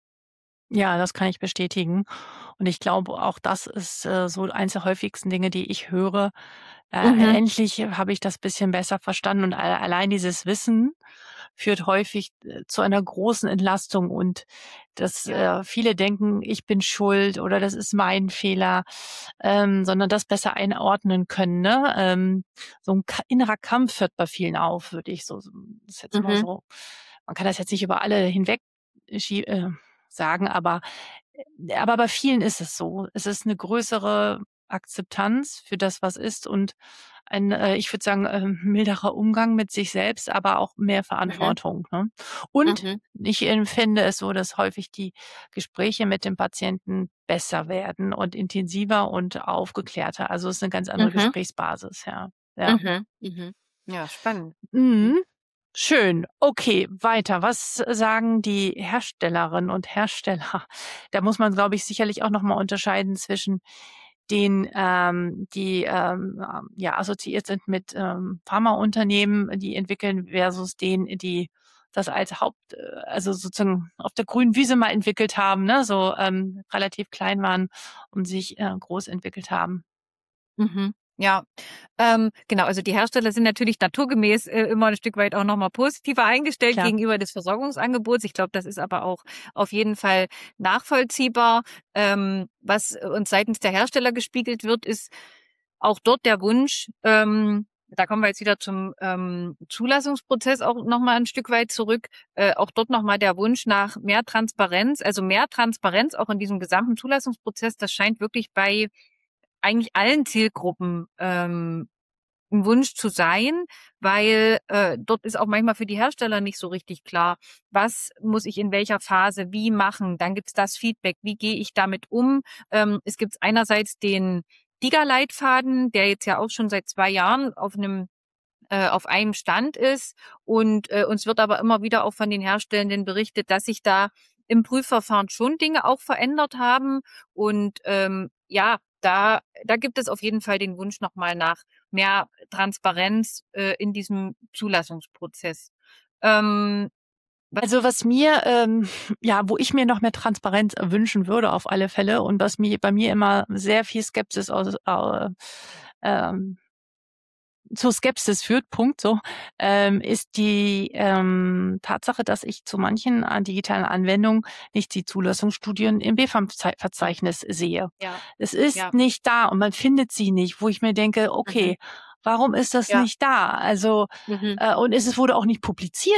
Speaker 1: Ja, das kann ich bestätigen. Und ich glaube, auch das ist äh, so eins der häufigsten Dinge, die ich höre. Äh,
Speaker 2: Mhm.
Speaker 1: endlich habe ich das bisschen besser verstanden und a- allein dieses Wissen führt häufig äh, zu einer großen Entlastung und dass
Speaker 2: Ja.
Speaker 1: äh, viele denken, ich bin schuld oder das ist mein Fehler, ähm, sondern das besser einordnen können. Ne? Ähm, so ein Ka- innerer Kampf hört bei vielen auf, würde ich so, so- das ist jetzt mal
Speaker 2: Mhm.
Speaker 1: so. Man kann das jetzt nicht über alle hinweg schie- äh, sagen, aber äh, aber bei vielen ist es so. Es ist eine größere Akzeptanz für das, was ist und ein, äh, ich würde sagen, ähm, milderer Umgang mit sich selbst, aber auch mehr
Speaker 2: Mhm.
Speaker 1: Verantwortung, ne? Und
Speaker 2: Mhm.
Speaker 1: ich empfinde es so, dass häufig die Gespräche mit dem Patienten besser werden und intensiver und aufgeklärter. Also, es ist eine ganz andere
Speaker 2: Mhm.
Speaker 1: Gesprächsbasis, ja. Ja.
Speaker 2: Mhm. Mhm. Ja, spannend. Mhm.
Speaker 1: Mhm. Schön. Okay, weiter. Was sagen die Herstellerinnen und Hersteller? Da muss man, glaube ich, sicherlich auch noch mal unterscheiden zwischen den, ähm, die ähm, ähm, ja assoziiert sind mit ähm, Pharmaunternehmen, die entwickeln, versus denen, die das als Haupt, äh, also sozusagen auf der grünen Wiese mal entwickelt haben, ne, so ähm, relativ klein waren und sich äh, groß entwickelt haben.
Speaker 2: Mhm. Ja, ähm, genau. Also die Hersteller sind natürlich naturgemäß äh, immer ein Stück weit auch nochmal positiver eingestellt
Speaker 1: Klar.
Speaker 2: gegenüber des Versorgungsangebots. Ich glaube, das ist aber auch auf jeden Fall nachvollziehbar. Ähm, was uns seitens der Hersteller gespiegelt wird, ist auch dort der Wunsch, ähm, da kommen wir jetzt wieder zum ähm, Zulassungsprozess auch nochmal ein Stück weit zurück, äh, auch dort nochmal der Wunsch nach mehr Transparenz, also mehr Transparenz auch in diesem gesamten Zulassungsprozess. Das scheint wirklich bei eigentlich allen Zielgruppen ähm, ein Wunsch zu sein, weil äh, dort ist auch manchmal für die Hersteller nicht so richtig klar, was muss ich in welcher Phase wie machen. Dann gibt's das Feedback, wie gehe ich damit um. Ähm, es gibt einerseits den DiGA-Leitfaden, der jetzt ja auch schon seit zwei Jahren auf einem äh, auf einem Stand ist. Und äh, uns wird aber immer wieder auch von den Herstellenden berichtet, dass sich da im Prüfverfahren schon Dinge auch verändert haben. Und ähm, ja, da, da gibt es auf jeden Fall den Wunsch nochmal nach mehr Transparenz äh, in diesem Zulassungsprozess. Ähm, was,
Speaker 1: Also was mir, ähm, ja, wo ich mir noch mehr Transparenz wünschen würde auf alle Fälle und was mir bei mir immer sehr viel Skepsis aus, äh, ähm, zu Skepsis führt, Punkt, so, ähm, ist die ähm, Tatsache, dass ich zu manchen an digitalen Anwendungen nicht die Zulassungsstudien im B fam-Verzeichnis sehe.
Speaker 2: ja,
Speaker 1: Es ist
Speaker 2: ja,
Speaker 1: nicht da und man findet sie nicht, wo ich mir denke,
Speaker 2: mhm,
Speaker 1: okay, warum ist das
Speaker 2: ja,
Speaker 1: nicht da? Also,
Speaker 2: mhm,
Speaker 1: äh, und es es wurde auch nicht publiziert.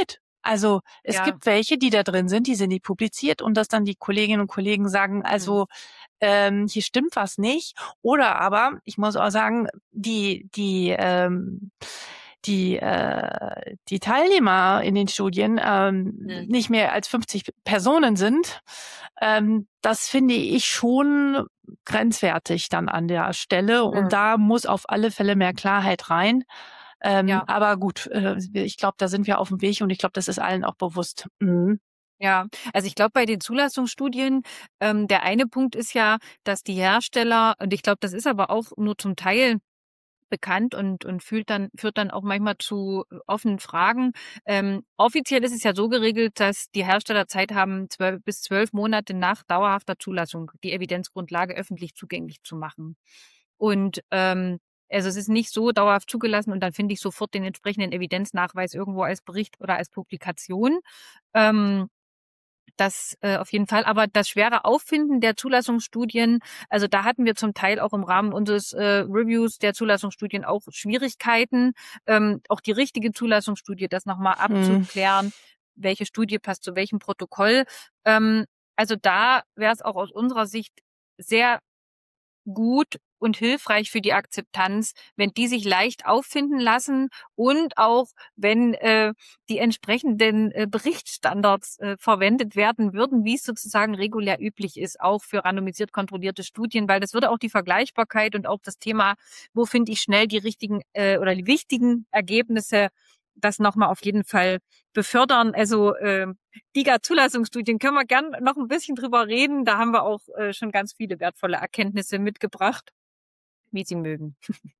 Speaker 1: Also es
Speaker 2: Ja.
Speaker 1: gibt welche, die da drin sind, die sind nicht publiziert und dass dann die Kolleginnen und Kollegen sagen, also mhm. ähm, hier stimmt was nicht. Oder aber, ich muss auch sagen, die, die, ähm, die, äh, die Teilnehmer in den Studien ähm, mhm. nicht mehr als fünfzig Personen sind, ähm, das finde ich schon grenzwertig dann an der Stelle. Mhm. Und da muss auf alle Fälle mehr Klarheit rein. Ähm, ja. Aber gut, äh, ich glaube, da sind wir auf dem Weg und ich glaube, das ist allen auch bewusst. Mhm.
Speaker 2: Ja, also ich glaube, bei den Zulassungsstudien, ähm, der eine Punkt ist ja, dass die Hersteller, und ich glaube, das ist aber auch nur zum Teil bekannt und und führt dann führt dann auch manchmal zu offenen Fragen. Ähm, offiziell ist es ja so geregelt, dass die Hersteller Zeit haben, zwölf bis zwölf Monate nach dauerhafter Zulassung die Evidenzgrundlage öffentlich zugänglich zu machen. Und ähm, also es ist nicht so dauerhaft zugelassen und dann finde ich sofort den entsprechenden Evidenznachweis irgendwo als Bericht oder als Publikation. Ähm, Das äh, auf jeden Fall. Aber das schwere Auffinden der Zulassungsstudien, also da hatten wir zum Teil auch im Rahmen unseres äh, Reviews der Zulassungsstudien auch Schwierigkeiten, ähm, auch die richtige Zulassungsstudie, das nochmal abzuklären, hm. welche Studie passt zu welchem Protokoll. Ähm, also da wäre es auch aus unserer Sicht sehr gut und hilfreich für die Akzeptanz, wenn die sich leicht auffinden lassen und auch wenn äh, die entsprechenden äh, Berichtsstandards äh, verwendet werden würden, wie es sozusagen regulär üblich ist, auch für randomisiert kontrollierte Studien, weil das würde auch die Vergleichbarkeit und auch das Thema, wo finde ich schnell die richtigen äh, oder die wichtigen Ergebnisse, das nochmal auf jeden Fall befördern. Also äh, D I G A-Zulassungsstudien können wir gern noch ein bisschen drüber reden. Da haben wir auch äh, schon ganz viele wertvolle Erkenntnisse mitgebracht, wie Sie mögen.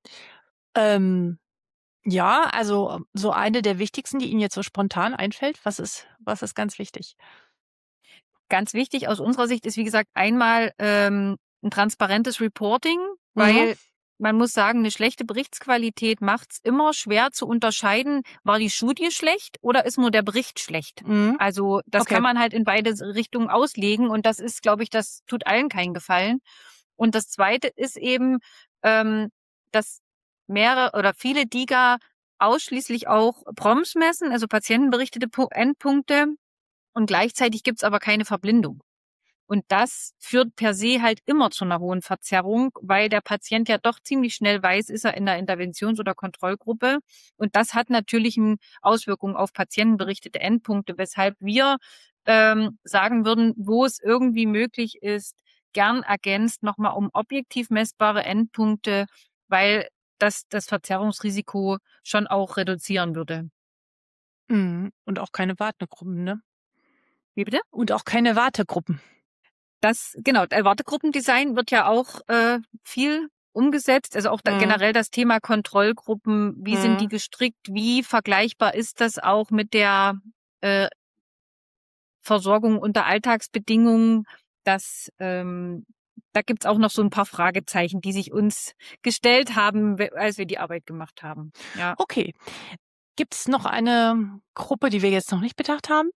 Speaker 1: Ähm, ja, also so eine der wichtigsten, die Ihnen jetzt so spontan einfällt, was ist, was ist ganz wichtig?
Speaker 2: Ganz wichtig aus unserer Sicht ist, wie gesagt, einmal ähm, ein transparentes Reporting, weil mhm. man muss sagen, eine schlechte Berichtsqualität macht es immer schwer zu unterscheiden, war die Studie schlecht oder ist nur der Bericht schlecht. Mhm. Also das okay. kann man halt in beide Richtungen auslegen und das ist, glaube ich, das tut allen keinen Gefallen. Und das Zweite ist eben, ähm, dass mehrere oder viele D I G A ausschließlich auch P R O Ms messen, also patientenberichtete Endpunkte. Und gleichzeitig gibt's aber keine Verblindung. Und das führt per se halt immer zu einer hohen Verzerrung, weil der Patient ja doch ziemlich schnell weiß, ist er in der Interventions- oder Kontrollgruppe. Und das hat natürlich eine Auswirkung auf patientenberichtete Endpunkte, weshalb wir ähm, sagen würden, wo es irgendwie möglich ist, gern ergänzt nochmal um objektiv messbare Endpunkte, weil das das Verzerrungsrisiko schon auch reduzieren würde.
Speaker 1: Mhm. Und auch keine Wartegruppen, ne?
Speaker 2: Wie bitte?
Speaker 1: Und auch keine Wartegruppen.
Speaker 2: Das, genau, Wartegruppendesign wird ja auch äh, viel umgesetzt. Also auch da, mhm. generell das Thema Kontrollgruppen. Wie mhm. sind die gestrickt? Wie vergleichbar ist das auch mit der äh, Versorgung unter Alltagsbedingungen? Das, ähm, da gibt's auch noch so ein paar Fragezeichen, die sich uns gestellt haben, als wir die Arbeit gemacht haben. Ja.
Speaker 1: Okay. Gibt es noch eine Gruppe, die wir jetzt noch nicht bedacht haben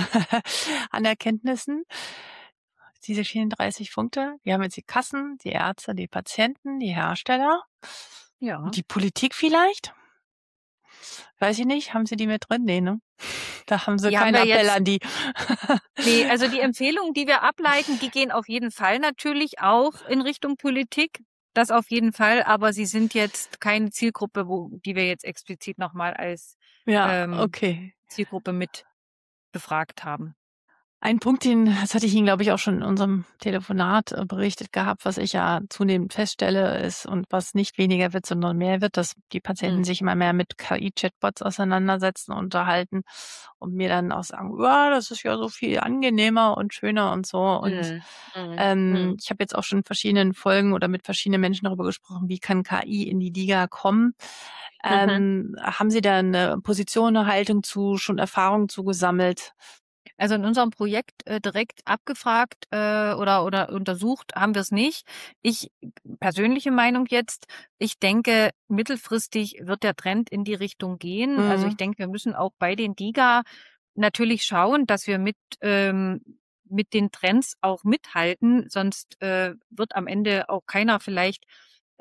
Speaker 1: an Erkenntnissen? Diese vierunddreißig Punkte. Wir haben jetzt die Kassen, die Ärzte, die Patienten, die Hersteller.
Speaker 2: Ja.
Speaker 1: Die Politik vielleicht? Weiß ich nicht. Haben Sie die mit drin? Nee, ne? Da haben Sie die keinen haben Appell jetzt, an die.
Speaker 2: Nee, also die Empfehlungen, die wir ableiten, die gehen auf jeden Fall natürlich auch in Richtung Politik. Das auf jeden Fall, aber sie sind jetzt keine Zielgruppe, wo, die wir jetzt explizit nochmal als
Speaker 1: ja,
Speaker 2: ähm,
Speaker 1: okay.
Speaker 2: Zielgruppe mit befragt haben.
Speaker 1: Ein Punkt, den, das hatte ich Ihnen, glaube ich, auch schon in unserem Telefonat äh, berichtet gehabt, was ich ja zunehmend feststelle, ist und was nicht weniger wird, sondern mehr wird, dass die Patienten mhm. sich immer mehr mit K I-Chatbots auseinandersetzen, unterhalten und mir dann auch sagen, ja, das ist ja so viel angenehmer und schöner und so. Und mhm. Ähm, mhm. ich habe jetzt auch schon in verschiedenen Folgen oder mit verschiedenen Menschen darüber gesprochen, wie kann K I in die D I G A kommen. Ähm, mhm. Haben Sie da eine Position, eine Haltung zu, schon Erfahrungen zu gesammelt?
Speaker 2: Also in unserem Projekt äh, direkt abgefragt äh, oder oder untersucht haben wir es nicht. Ich persönliche Meinung jetzt, ich denke, mittelfristig wird der Trend in die Richtung gehen. Mhm. Also ich denke, wir müssen auch bei den D I G A natürlich schauen, dass wir mit ähm, mit den Trends auch mithalten, sonst äh, wird am Ende auch keiner vielleicht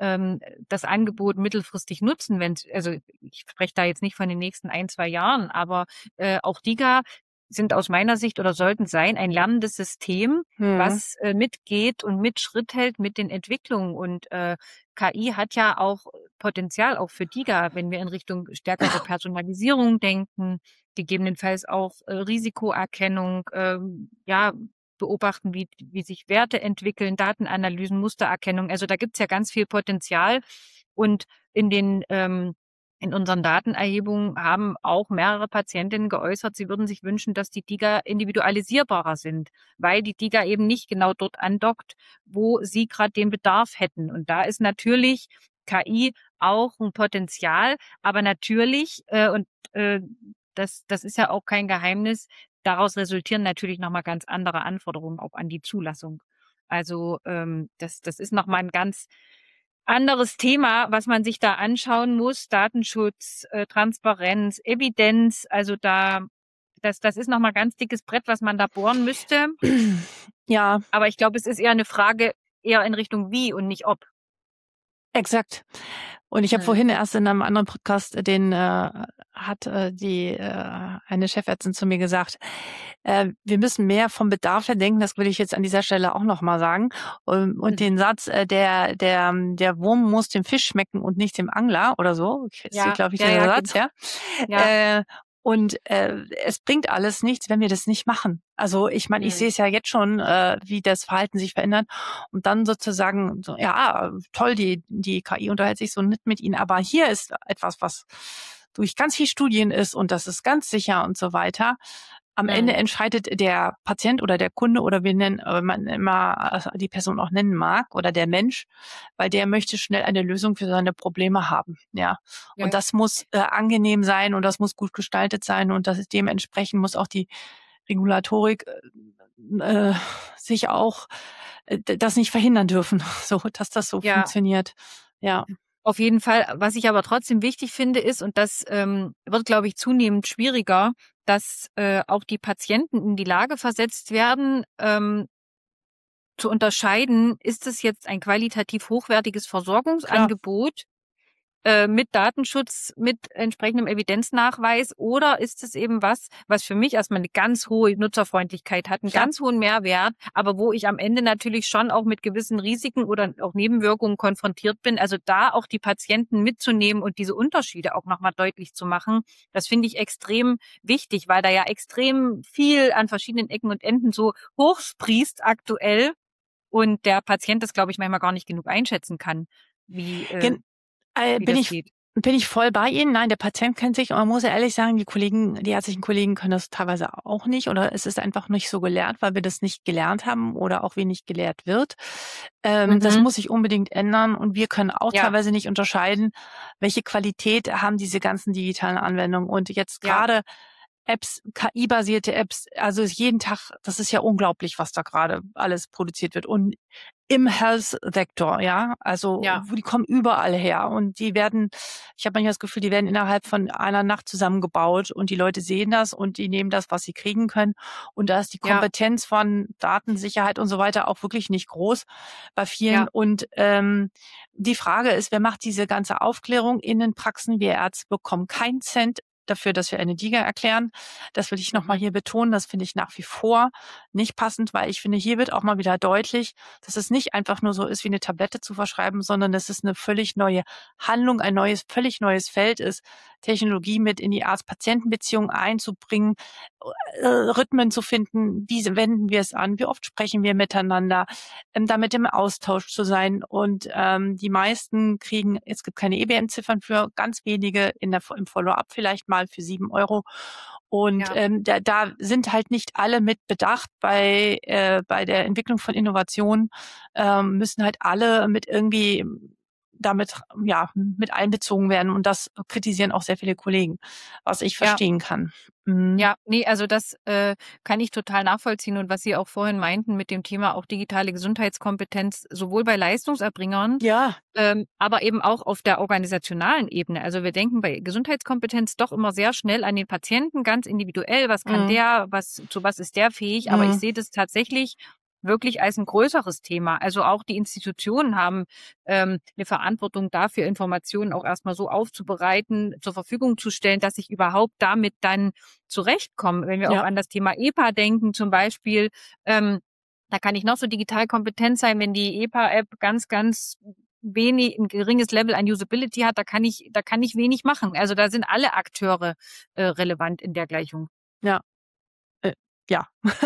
Speaker 2: ähm, das Angebot mittelfristig nutzen, wenn also ich spreche da jetzt nicht von den nächsten ein, zwei Jahren, aber äh, auch DiGA sind aus meiner Sicht oder sollten sein ein lernendes System,
Speaker 1: Hm.
Speaker 2: was äh, mitgeht und mit Schritt hält mit den Entwicklungen. Und äh, K I hat ja auch Potenzial auch für DiGA, wenn wir in Richtung stärkere Personalisierung denken, gegebenenfalls auch äh, Risikoerkennung, ähm, ja, beobachten, wie, wie sich Werte entwickeln, Datenanalysen, Mustererkennung. Also da gibt's ja ganz viel Potenzial. Und in den ähm, in unseren Datenerhebungen haben auch mehrere Patientinnen geäußert, sie würden sich wünschen, dass die DiGA individualisierbarer sind, weil die DiGA eben nicht genau dort andockt, wo sie gerade den Bedarf hätten. Und da ist natürlich K I auch ein Potenzial, aber natürlich, äh, und äh, das, das ist ja auch kein Geheimnis, daraus resultieren natürlich nochmal ganz andere Anforderungen auch an die Zulassung. Also ähm, das, das ist nochmal ein ganz anderes Thema, was man sich da anschauen muss. Datenschutz, äh, Transparenz, Evidenz. Also da, das, das ist nochmal ganz dickes Brett, was man da bohren müsste.
Speaker 1: Ja,
Speaker 2: Aber ich glaube, es ist eher eine Frage eher in Richtung wie und nicht ob.
Speaker 1: exakt. Und ich habe
Speaker 2: Hm.
Speaker 1: vorhin erst in einem anderen Podcast, äh, den äh, hat äh, die äh, eine Chefärztin zu mir gesagt, äh, wir müssen mehr vom Bedarf her denken. Das will ich jetzt an dieser Stelle auch noch mal sagen. Und, und
Speaker 2: Mhm.
Speaker 1: den Satz, äh, der der der Wurm muss dem Fisch schmecken und nicht dem Angler oder so, ist
Speaker 2: Ja,
Speaker 1: glaube ich
Speaker 2: ja,
Speaker 1: dieser
Speaker 2: ja,
Speaker 1: Satz,
Speaker 2: genau.
Speaker 1: ja.
Speaker 2: Ja.
Speaker 1: Äh, und äh, es bringt alles nichts, wenn wir das nicht machen. Also ich meine, ich
Speaker 2: Hm.
Speaker 1: sehe es ja jetzt schon, äh, wie das Verhalten sich verändert. Und dann sozusagen, so, ja, toll, die die K I unterhält sich so nett mit Ihnen, aber hier ist etwas, was durch ganz viel Studien ist und das ist ganz sicher und so weiter. Am
Speaker 2: Hm.
Speaker 1: Ende entscheidet der Patient oder der Kunde oder wir nennen, wenn man immer die Person auch nennen mag oder der Mensch, weil der möchte schnell eine Lösung für seine Probleme haben, ja.
Speaker 2: Ja.
Speaker 1: Und das muss äh, angenehm sein und das muss gut gestaltet sein und das ist dementsprechend muss auch die Regulatorik äh, sich auch äh, das nicht verhindern dürfen, so dass das so
Speaker 2: Ja.
Speaker 1: funktioniert. Ja.
Speaker 2: Auf jeden Fall. Was ich aber trotzdem wichtig finde, ist, und das ähm, wird, glaube ich, zunehmend schwieriger, dass äh, auch die Patienten in die Lage versetzt werden, ähm, zu unterscheiden, ist es jetzt ein qualitativ hochwertiges Versorgungsangebot äh, mit Datenschutz, mit entsprechendem Evidenznachweis, oder ist es eben was, was für mich erstmal eine ganz hohe Nutzerfreundlichkeit hat, einen
Speaker 1: Klar.
Speaker 2: ganz hohen Mehrwert, aber wo ich am Ende natürlich schon auch mit gewissen Risiken oder auch Nebenwirkungen konfrontiert bin. Also da auch die Patienten mitzunehmen und diese Unterschiede auch nochmal deutlich zu machen, das finde ich extrem wichtig, weil da ja extrem viel an verschiedenen Ecken und Enden so hochsprießt aktuell und der Patient das, glaube ich, manchmal gar nicht genug einschätzen kann, wie, äh,
Speaker 1: Gen äh,
Speaker 2: wie
Speaker 1: bin
Speaker 2: das
Speaker 1: ich
Speaker 2: geht.
Speaker 1: bin ich voll bei Ihnen. Nein, der Patient kennt sich und man muss ja ehrlich sagen, die Kollegen, die ärztlichen Kollegen können das teilweise auch nicht oder es ist einfach nicht so gelernt, weil wir das nicht gelernt haben oder auch wenig gelehrt wird. Ähm, das
Speaker 2: Mhm.
Speaker 1: muss sich unbedingt ändern und wir können auch
Speaker 2: Ja.
Speaker 1: teilweise nicht unterscheiden, welche Qualität haben diese ganzen digitalen Anwendungen. Und jetzt
Speaker 2: Ja.
Speaker 1: gerade Apps, K I-basierte Apps, also jeden Tag, das ist ja unglaublich, was da gerade alles produziert wird. Und im Health-Sektor, ja, also
Speaker 2: Ja.
Speaker 1: wo die kommen überall her und die werden, ich habe manchmal das Gefühl, die werden innerhalb von einer Nacht zusammengebaut und die Leute sehen das und die nehmen das, was sie kriegen können. Und da ist die
Speaker 2: Ja.
Speaker 1: Kompetenz von Datensicherheit und so weiter auch wirklich nicht groß bei vielen.
Speaker 2: Ja.
Speaker 1: Und ähm, die Frage ist, wer macht diese ganze Aufklärung in den Praxen? Wir Ärzte bekommen keinen Cent dafür, dass wir eine DiGA erklären. Das will ich nochmal
Speaker 2: Mhm.
Speaker 1: hier betonen. Das finde ich nach wie vor nicht passend, weil ich finde, hier wird auch mal wieder deutlich, dass es nicht einfach nur so ist, wie eine Tablette zu verschreiben, sondern dass es eine völlig neue Handlung, ein neues, völlig neues Feld ist, Technologie mit in die Arzt-Patienten-Beziehung einzubringen, äh, Rhythmen zu finden, wie wenden wir es an, wie oft sprechen wir miteinander, ähm, damit im Austausch zu sein. Und ähm, die meisten kriegen, es gibt keine E B M-Ziffern für, ganz wenige in der, im Follow-up vielleicht mal für sieben Euro. Und
Speaker 2: Ja.
Speaker 1: ähm, da, da sind halt nicht alle mit bedacht bei äh, bei der Entwicklung von Innovationen, ähm, müssen halt alle mit irgendwie damit ja mit einbezogen werden und das kritisieren auch sehr viele Kollegen, was ich
Speaker 2: Ja.
Speaker 1: verstehen kann. Mhm.
Speaker 2: Ja, nee, also das äh, kann ich total nachvollziehen und was Sie auch vorhin meinten mit dem Thema auch digitale Gesundheitskompetenz, sowohl bei Leistungserbringern,
Speaker 1: Ja,
Speaker 2: ähm, aber eben auch auf der organisationalen Ebene. Also wir denken bei Gesundheitskompetenz doch immer sehr schnell an den Patienten, ganz individuell, was kann
Speaker 1: Mhm.
Speaker 2: der, was zu was ist der fähig, aber ich
Speaker 1: Mhm.
Speaker 2: sehe das tatsächlich wirklich als ein größeres Thema. Also auch die Institutionen haben ähm, eine Verantwortung dafür, Informationen auch erstmal so aufzubereiten, zur Verfügung zu stellen, dass ich überhaupt damit dann zurechtkomme. Wenn wir auch
Speaker 1: Ja.
Speaker 2: an das Thema E P A denken zum Beispiel, ähm, da kann ich noch so digital kompetent sein, wenn die E P A-App ganz, ganz wenig, ein geringes Level an Usability hat, da kann ich, da kann ich wenig machen. Also da sind alle Akteure äh, relevant in der Gleichung.
Speaker 1: Ja. Äh, ja.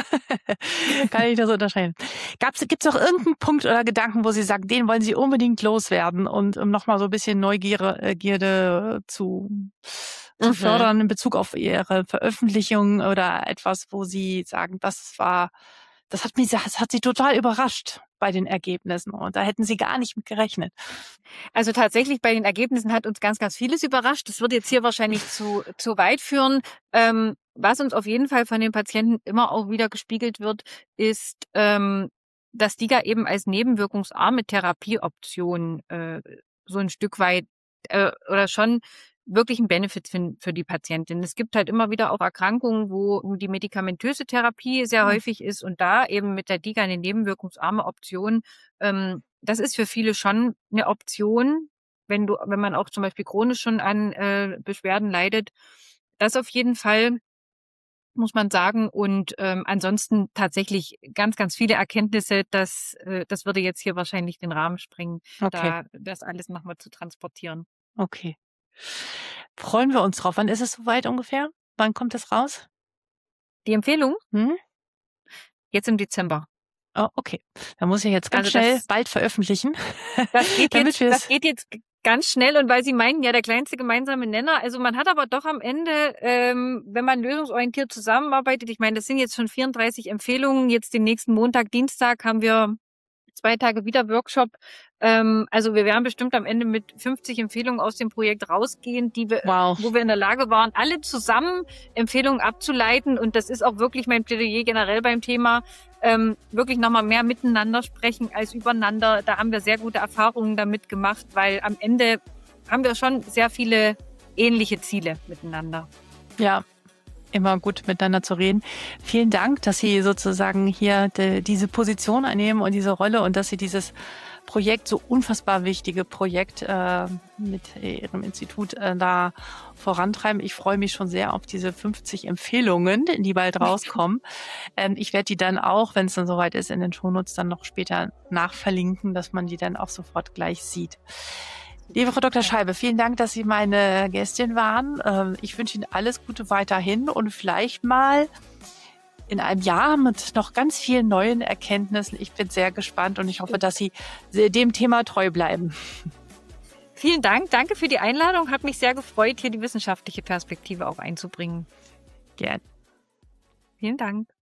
Speaker 1: Kann ich das unterscheiden. Gibt es auch irgendeinen Punkt oder Gedanken, wo Sie sagen, den wollen Sie unbedingt loswerden und um nochmal so ein bisschen Neugierde äh, Gierde zu, zu
Speaker 2: Mhm.
Speaker 1: fördern in Bezug auf Ihre Veröffentlichung oder etwas, wo Sie sagen, das war, das hat mich, das hat Sie total überrascht bei den Ergebnissen und da hätten Sie gar nicht mit gerechnet.
Speaker 2: Also tatsächlich bei den Ergebnissen hat uns ganz, ganz vieles überrascht. Das wird jetzt hier wahrscheinlich zu, zu weit führen. Ähm, was uns auf jeden Fall von den Patienten immer auch wieder gespiegelt wird, ist, ähm, dass D I G A eben als nebenwirkungsarme Therapieoption äh, so ein Stück weit äh, oder schon wirklich ein Benefit für, für die Patientin. Es gibt halt immer wieder auch Erkrankungen, wo die medikamentöse Therapie sehr
Speaker 1: Hm.
Speaker 2: häufig ist und da eben mit der D I G A eine nebenwirkungsarme Option. Ähm, das ist für viele schon eine Option, wenn du, wenn man auch zum Beispiel chronisch schon an äh, Beschwerden leidet. Das auf jeden Fall, muss man sagen. Und ähm, ansonsten tatsächlich ganz, ganz viele Erkenntnisse, dass äh, das würde jetzt hier wahrscheinlich den Rahmen sprengen,
Speaker 1: Okay.
Speaker 2: da das alles nochmal zu transportieren.
Speaker 1: Okay. Freuen wir uns drauf. Wann ist es soweit ungefähr? Wann kommt das raus?
Speaker 2: Die Empfehlung?
Speaker 1: Hm?
Speaker 2: Jetzt im Dezember.
Speaker 1: Oh, okay. Da muss ich jetzt ganz
Speaker 2: Also
Speaker 1: schnell
Speaker 2: das,
Speaker 1: bald veröffentlichen.
Speaker 2: das geht
Speaker 1: damit
Speaker 2: jetzt,
Speaker 1: wir
Speaker 2: das
Speaker 1: es.
Speaker 2: geht jetzt ganz schnell und weil Sie meinen, ja, der kleinste gemeinsame Nenner. Also man hat aber doch am Ende, ähm, wenn man lösungsorientiert zusammenarbeitet, ich meine, das sind jetzt schon vierunddreißig Empfehlungen. Jetzt den nächsten Montag, Dienstag haben wir zwei Tage wieder Workshop. Ähm, also wir werden bestimmt am Ende mit fünfzig Empfehlungen aus dem Projekt rausgehen, die wir,
Speaker 1: Wow.
Speaker 2: wo wir in der Lage waren, alle zusammen Empfehlungen abzuleiten. Und das ist auch wirklich mein Plädoyer generell beim Thema. Ähm, wirklich nochmal mehr miteinander sprechen als übereinander. Da haben wir sehr gute Erfahrungen damit gemacht, weil am Ende haben wir schon sehr viele ähnliche Ziele miteinander.
Speaker 1: Ja, immer gut miteinander zu reden. Vielen Dank, dass Sie sozusagen hier de, diese Position einnehmen und diese Rolle und dass Sie dieses Projekt, so unfassbar wichtige Projekt äh, mit Ihrem Institut äh, da vorantreiben. Ich freue mich schon sehr auf diese fünfzig Empfehlungen, die bald rauskommen. ähm, ich werde die dann auch, wenn es dann soweit ist, in den Shownotes dann noch später nachverlinken, dass man die dann auch sofort gleich sieht. Liebe Frau Doktor Scheibe, vielen Dank, dass Sie meine Gästin waren. Ich wünsche Ihnen alles Gute weiterhin und vielleicht mal in einem Jahr mit noch ganz vielen neuen Erkenntnissen. Ich bin sehr gespannt und ich hoffe, dass Sie dem Thema treu bleiben.
Speaker 2: Vielen Dank. Danke für die Einladung. Hat mich sehr gefreut, hier die wissenschaftliche Perspektive auch einzubringen.
Speaker 1: Gerne.
Speaker 2: Vielen Dank.